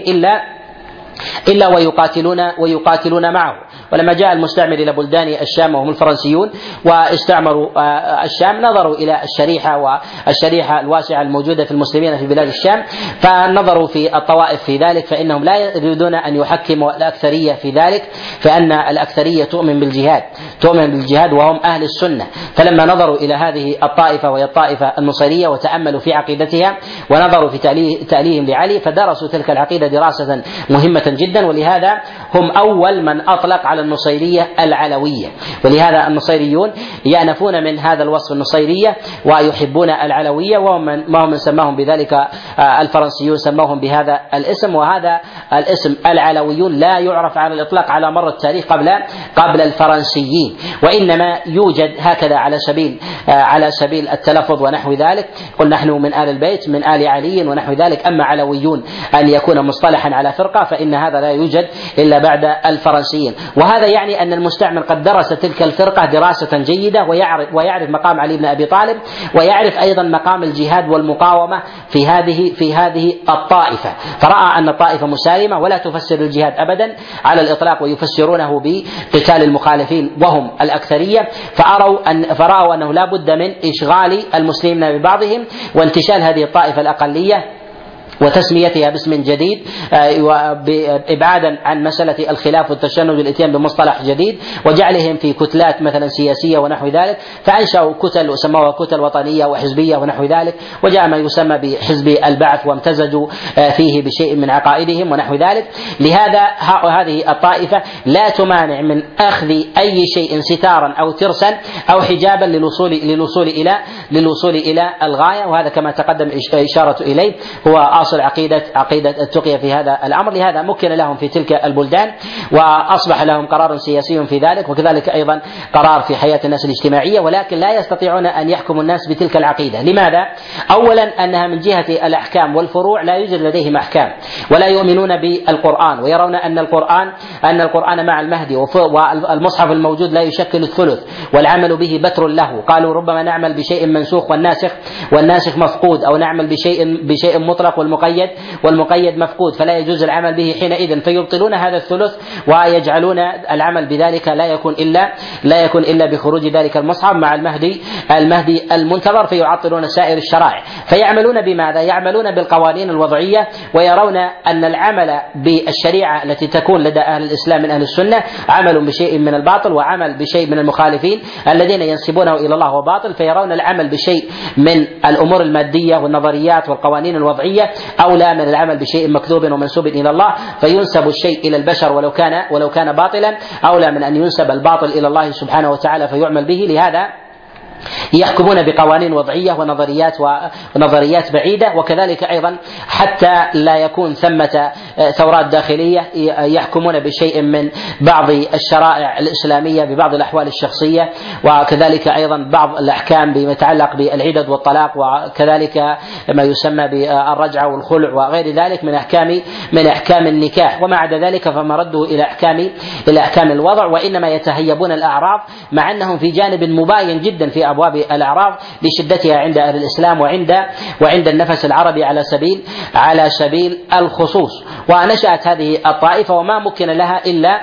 إلا ويقاتلون معه. ولما جاء المستعمر إلى بلدان الشام وهم الفرنسيون واستعمروا الشام نظروا إلى الشريحة الواسعة الموجودة في المسلمين في بلاد الشام، فنظروا في الطوائف في ذلك، فإنهم لا يريدون أن يحكموا الأكثرية في ذلك، فإن الأكثرية تؤمن بالجهاد وهم أهل السنة. فلما نظروا إلى هذه الطائفة وهي الطائفة النصيرية وتأملوا في عقيدتها ونظروا في تأليهم لعلي، فدرسوا تلك العقيدة دراسة مهمة عظيمة جدا، ولهذا هم أول من أطلق على النصيرية العلوية، ولهذا النصيريون يأنفون من هذا الوصف النصيرية ويحبون العلوية، وهم من سماهم بذلك الفرنسيون سموهم بهذا الاسم. وهذا الاسم العلويون لا يعرف على الإطلاق على مر التاريخ قبل الفرنسيين، وإنما يوجد هكذا على سبيل التلفظ ونحو ذلك، قل نحن من آل البيت من آل علي ونحو ذلك. أما علويون أن يكون مصطلحا على فرقة فإن هذا لا يوجد إلا بعد الفرنسيين، وهذا يعني أن المستعمر قد درس تلك الفرقة دراسة جيدة، ويعرف مقام علي بن أبي طالب، ويعرف أيضا مقام الجهاد والمقاومة في هذه الطائفة، فرأى أن الطائفة مسالمة ولا تفسر الجهاد أبدا على الإطلاق، ويفسرونه بقتال المخالفين وهم الأكثرية، فرأوا أنه لا بد من إشغال المسلمين ببعضهم وانتشال هذه الطائفة الأقلية وتسميتها باسم جديد، وإبعادا عن مسألة الخلاف والتشنج والإتيان بمصطلح جديد، وجعلهم في كتلات مثلا سياسية ونحو ذلك، فأنشأوا كتل وسموها كتل وطنية وحزبية ونحو ذلك، وجاء ما يسمى بحزب البعث وامتزجوا فيه بشيء من عقائدهم ونحو ذلك. لهذا هذه الطائفة لا تمانع من أخذ أي شيء ستارا أو ترسا أو حجابا للوصول إلى الغاية، وهذا كما تقدم إشارة إليه هو أصل عقيدة التقية في هذا الأمر. لهذا مكن لهم في تلك البلدان وأصبح لهم قرار سياسي في ذلك، وكذلك أيضا قرار في حياة الناس الاجتماعية، ولكن لا يستطيعون أن يحكموا الناس بتلك العقيدة. لماذا؟ أولا أنها من جهة الأحكام والفروع لا يوجد لديهم أحكام، ولا يؤمنون بالقرآن، ويرون أن القرآن مع المهدي، والمصحف الموجود لا يشكل الثلث، والعمل به بتر له. قالوا ربما نعمل بشيء منسوخ والناسخ مفقود، أو نعمل بشيء مطلق والمقيد مفقود، فلا يجوز العمل به حينئذ، فيبطلون هذا الثلث ويجعلون العمل بذلك لا يكون إلا بخروج ذلك المصحف مع المهدي المنتظر، فيعطلون سائر الشرائع. فيعملون بماذا؟ يعملون بالقوانين الوضعية، ويرون أن العمل بالشريعة التي تكون لدى أهل الإسلام من أهل السنة عمل بشيء من الباطل، وعمل بشيء من المخالفين الذين ينسبونه إلى الله وباطل، فيرون العمل بشيء من الأمور المادية والنظريات والقوانين الوضعية أولى من العمل بشيء مكذوب ومنسوب إلى الله، فينسب الشيء إلى البشر ولو كان باطلا أولى من أن ينسب الباطل إلى الله سبحانه وتعالى فيعمل به. لهذا يحكمون بقوانين وضعية ونظريات بعيدة، وكذلك أيضا حتى لا يكون ثمة ثورات داخلية يحكمون بشيء من بعض الشرائع الإسلامية ببعض الأحوال الشخصية، وكذلك أيضا بعض الأحكام بما يتعلق بالعدد والطلاق، وكذلك ما يسمى بالرجعة والخلع وغير ذلك من أحكام النكاح، وما عدا ذلك فمرده إلى أحكام الوضع. وإنما يتهيبون الأعراض مع أنهم في جانب مباين جدا في أبواب الأعراض لشدتها عند أهل الإسلام وعند النفس العربي على سبيل الخصوص. ونشأت هذه الطائفة وما مكن لها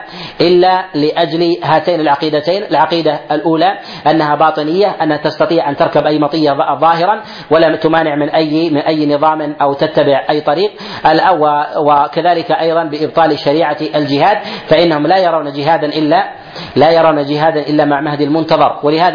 إلا لأجل هاتين العقيدتين: العقيدة الأولى أنها باطنية، أنها تستطيع أن تركب أي مطية ظاهرا ولا تمانع من أي نظام أو تتبع أي طريق، وكذلك أيضا بإبطال شريعة الجهاد، فإنهم لا يرون جهادا إلا مع مهدي المنتظر.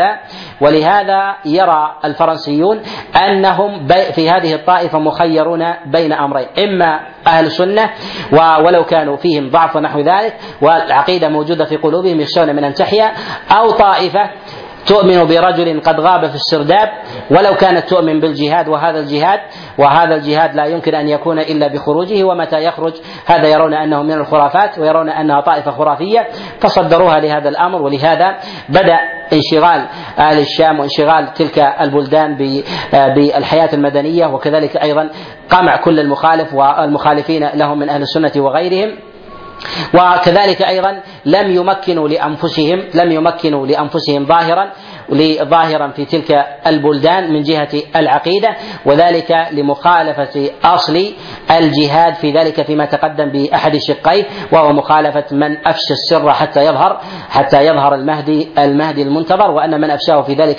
ولهذا يرى الفرنسيون أنهم في هذه الطائفة مخيرون بين أمرين: إما أهل السنة ولو كانوا فيهم ضعف ونحو ذلك والعقيدة موجودة في قلوبهم يخشون من أن تحيا، أو طائفة تؤمن برجل قد غاب في السرداب ولو كانت تؤمن بالجهاد، وهذا الجهاد لا يمكن أن يكون إلا بخروجه، ومتى يخرج هذا يرون أنه من الخرافات، ويرون أنها طائفة خرافية، فصدروها لهذا الأمر. ولهذا بدأ انشغال أهل الشام وانشغال تلك البلدان بالحياة المدنية، وكذلك أيضا قمع كل المخالف والمخالفين لهم من أهل السنة وغيرهم. وكذلك أيضا لم يمكنوا لأنفسهم ظاهرا في تلك البلدان من جهة العقيدة، وذلك لمخالفة أصل الجهاد في ذلك فيما تقدم بأحد شقيه، وهو مخالفة من أفشى السر حتى يظهر المهدي المنتظر، وأن من أفشاه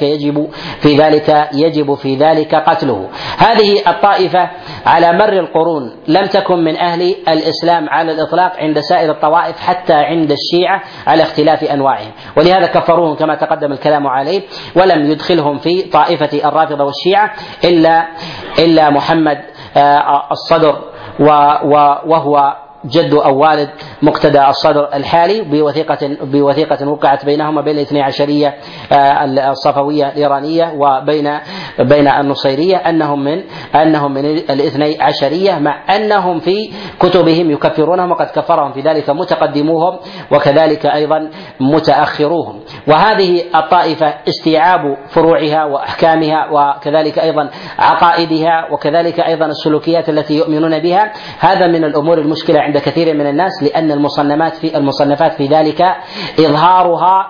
يجب في ذلك قتله. هذه الطائفة على مر القرون لم تكن من أهل الإسلام على الإطلاق عند سائر الطوائف، حتى عند الشيعة على اختلاف أنواعهم، ولهذا كفروهم كما تقدم الكلام عليه، ولم يدخلهم في طائفة الرافضة والشيعة إلا محمد الصدر، وهو جد أو والد مقتدى الصدر الحالي بوثيقة وقعت بينهما بين الاثني عشرية الصفوية الإيرانية وبين النصيرية أنهم من الاثني عشرية، مع أنهم في كتبهم يكفرونهم، وقد كفرهم في ذلك متقدموهم وكذلك أيضا متأخروهم. وهذه الطائفة استيعاب فروعها وأحكامها وكذلك أيضا عقائدها وكذلك أيضا السلوكيات التي يؤمنون بها، هذا من الأمور المشكلة عند كثير من الناس، لأن المصنفات في ذلك إظهارها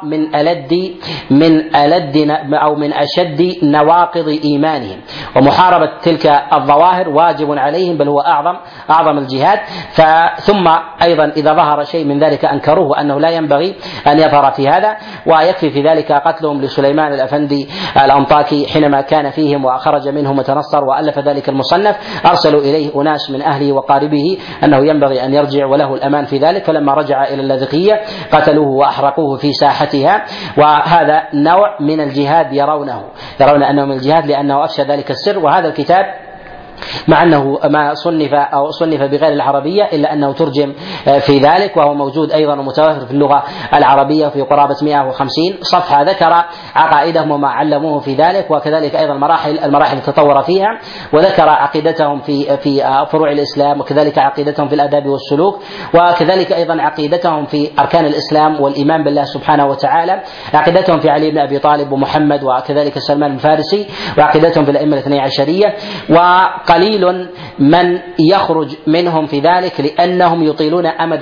من أشد نواقض إيمانهم، ومحاربة تلك الظواهر واجب عليهم، بل هو أعظم الجهاد. ثم أيضا إذا ظهر شيء من ذلك أنكروه، وأنه لا ينبغي أن يظهر في هذا، ويكفي في ذلك قتلهم لسليمان الأفندي الأنطاكي حينما كان فيهم وخرج منهم وتنصر وألف ذلك المصنف، أرسلوا إليه أناس من أهله وقاربه أنه ينبغي أن يرجع وله الأمان في ذلك، فلما رجع إلى اللاذقية قتلوه وأحرقوه في ساحتها. وهذا نوع من الجهاد يرون أنه من الجهاد لأنه أفشى ذلك السر. وهذا الكتاب مع أنه ما صنف بغير العربية إلا أنه ترجم في ذلك، وهو موجود أيضا ومتوفر في اللغة العربية في قرابة 150 صفحة، ذكر عقائدهم وما علموه في ذلك، وكذلك أيضا المراحل التطور فيها، وذكر عقيدتهم في فروع الإسلام، وكذلك عقيدتهم في الآداب والسلوك، وكذلك أيضا عقيدتهم في أركان الإسلام والإيمان بالله سبحانه وتعالى، عقيدتهم في علي بن أبي طالب ومحمد وكذلك سلمان الفارسي، وعقيدتهم في الأئمة الاثني عشرية. وقليل من يخرج منهم في ذلك لأنهم يطيلون أمد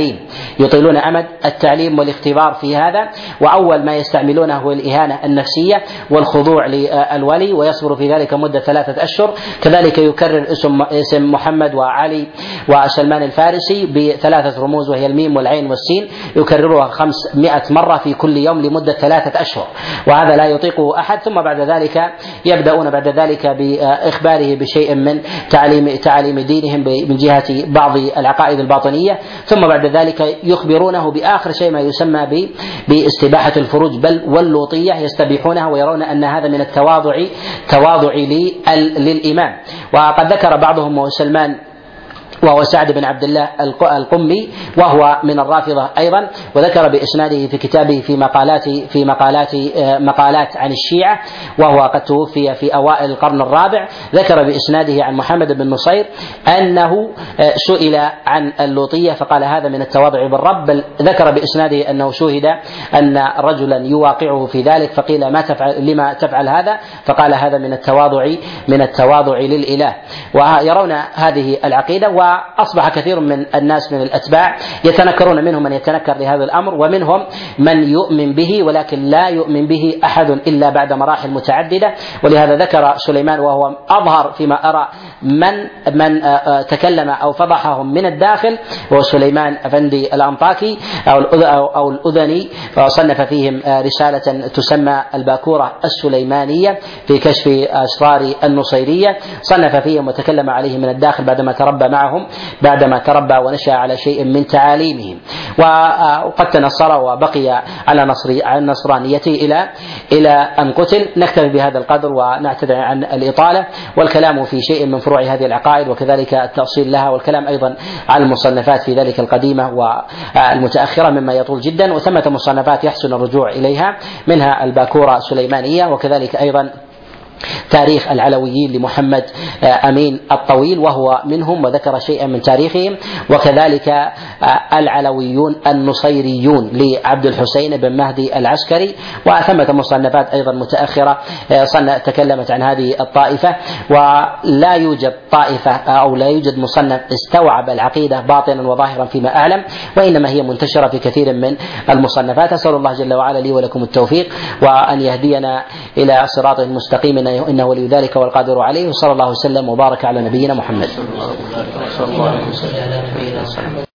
التعليم والاختبار في هذا، وأول ما يستعملونه هو الإهانة النفسية والخضوع للولي، ويصبر في ذلك مدة 3 أشهر. كذلك يكرر اسم محمد وعلي وسلمان الفارسي ب3 رموز، وهي الميم والعين والسين، يكررها 500 مرة في كل يوم لمدة 3 أشهر، وهذا لا يطيقه أحد. ثم بعد ذلك يبدأون بإخباره بشيء من تعاليم دينهم من جهة بعض العقائد الباطنية، ثم بعد ذلك يخبرونه بآخر شيء ما يسمى باستباحة الفروج بل واللوطية، يستبيحونها ويرون أن هذا من التواضع للإمام. وقد ذكر بعضهم سلمان وهو سعد بن عبد الله القمي، وهو من الرافضة أيضا، وذكر بإسناده في كتابه في مقالات عن الشيعة، وهو قد توفي في أوائل القرن الرابع. ذكر بإسناده عن محمد بن نصير أنه سئل عن اللوطية فقال هذا من التواضع بالرب، بل ذكر بإسناده أنه شهد أن رجلا يواقعه في ذلك، فقيل لما تفعل هذا؟ فقال هذا من التواضع للإله. ويرون هذه العقيدة، وأصبح كثير من الناس من الأتباع يتنكرون، منهم من يتنكر لهذا الأمر، ومنهم من يؤمن به، ولكن لا يؤمن به أحد إلا بعد مراحل متعددة. ولهذا ذكر سليمان، وهو أظهر فيما أرى من تكلم أو فضحهم من الداخل، وهو سليمان أفندي الأنطاكي أو الأذني، وصنف فيهم رسالة تسمى الباكورة السليمانية في كشف أسرار النصيرية، صنف فيهم وتكلم عليهم من الداخل بعدما تربى ونشأ على شيء من تعاليمهم. وقد تنصر وبقي على نصرانيته إلى أن قتل. نكتفي بهذا القدر ونعتذر عن الإطالة، والكلام في شيء من فروع هذه العقائد وكذلك التأصيل لها، والكلام أيضا على المصنفات في ذلك القديمة والمتأخرة مما يطول جدا. وثمة مصنفات يحسن الرجوع إليها، منها الباكورة السليمانية، وكذلك أيضا تاريخ العلويين لمحمد أمين الطويل وهو منهم، وذكر شيئا من تاريخهم، وكذلك العلويون النصيريون لعبد الحسين بن مهدي العسكري. وثمة مصنفات أيضا متأخرة تكلمت عن هذه الطائفة، ولا يوجد طائفة أو لا يوجد مصنف استوعب العقيدة باطنا وظاهرا فيما أعلم، وإنما هي منتشرة في كثير من المصنفات. أسأل الله جل وعلا لي ولكم التوفيق، وأن يهدينا إلى صراطه المستقيم، إنه ولي ذلك والقادر عليه. وصلى الله وسلم وبارك على نبينا محمد.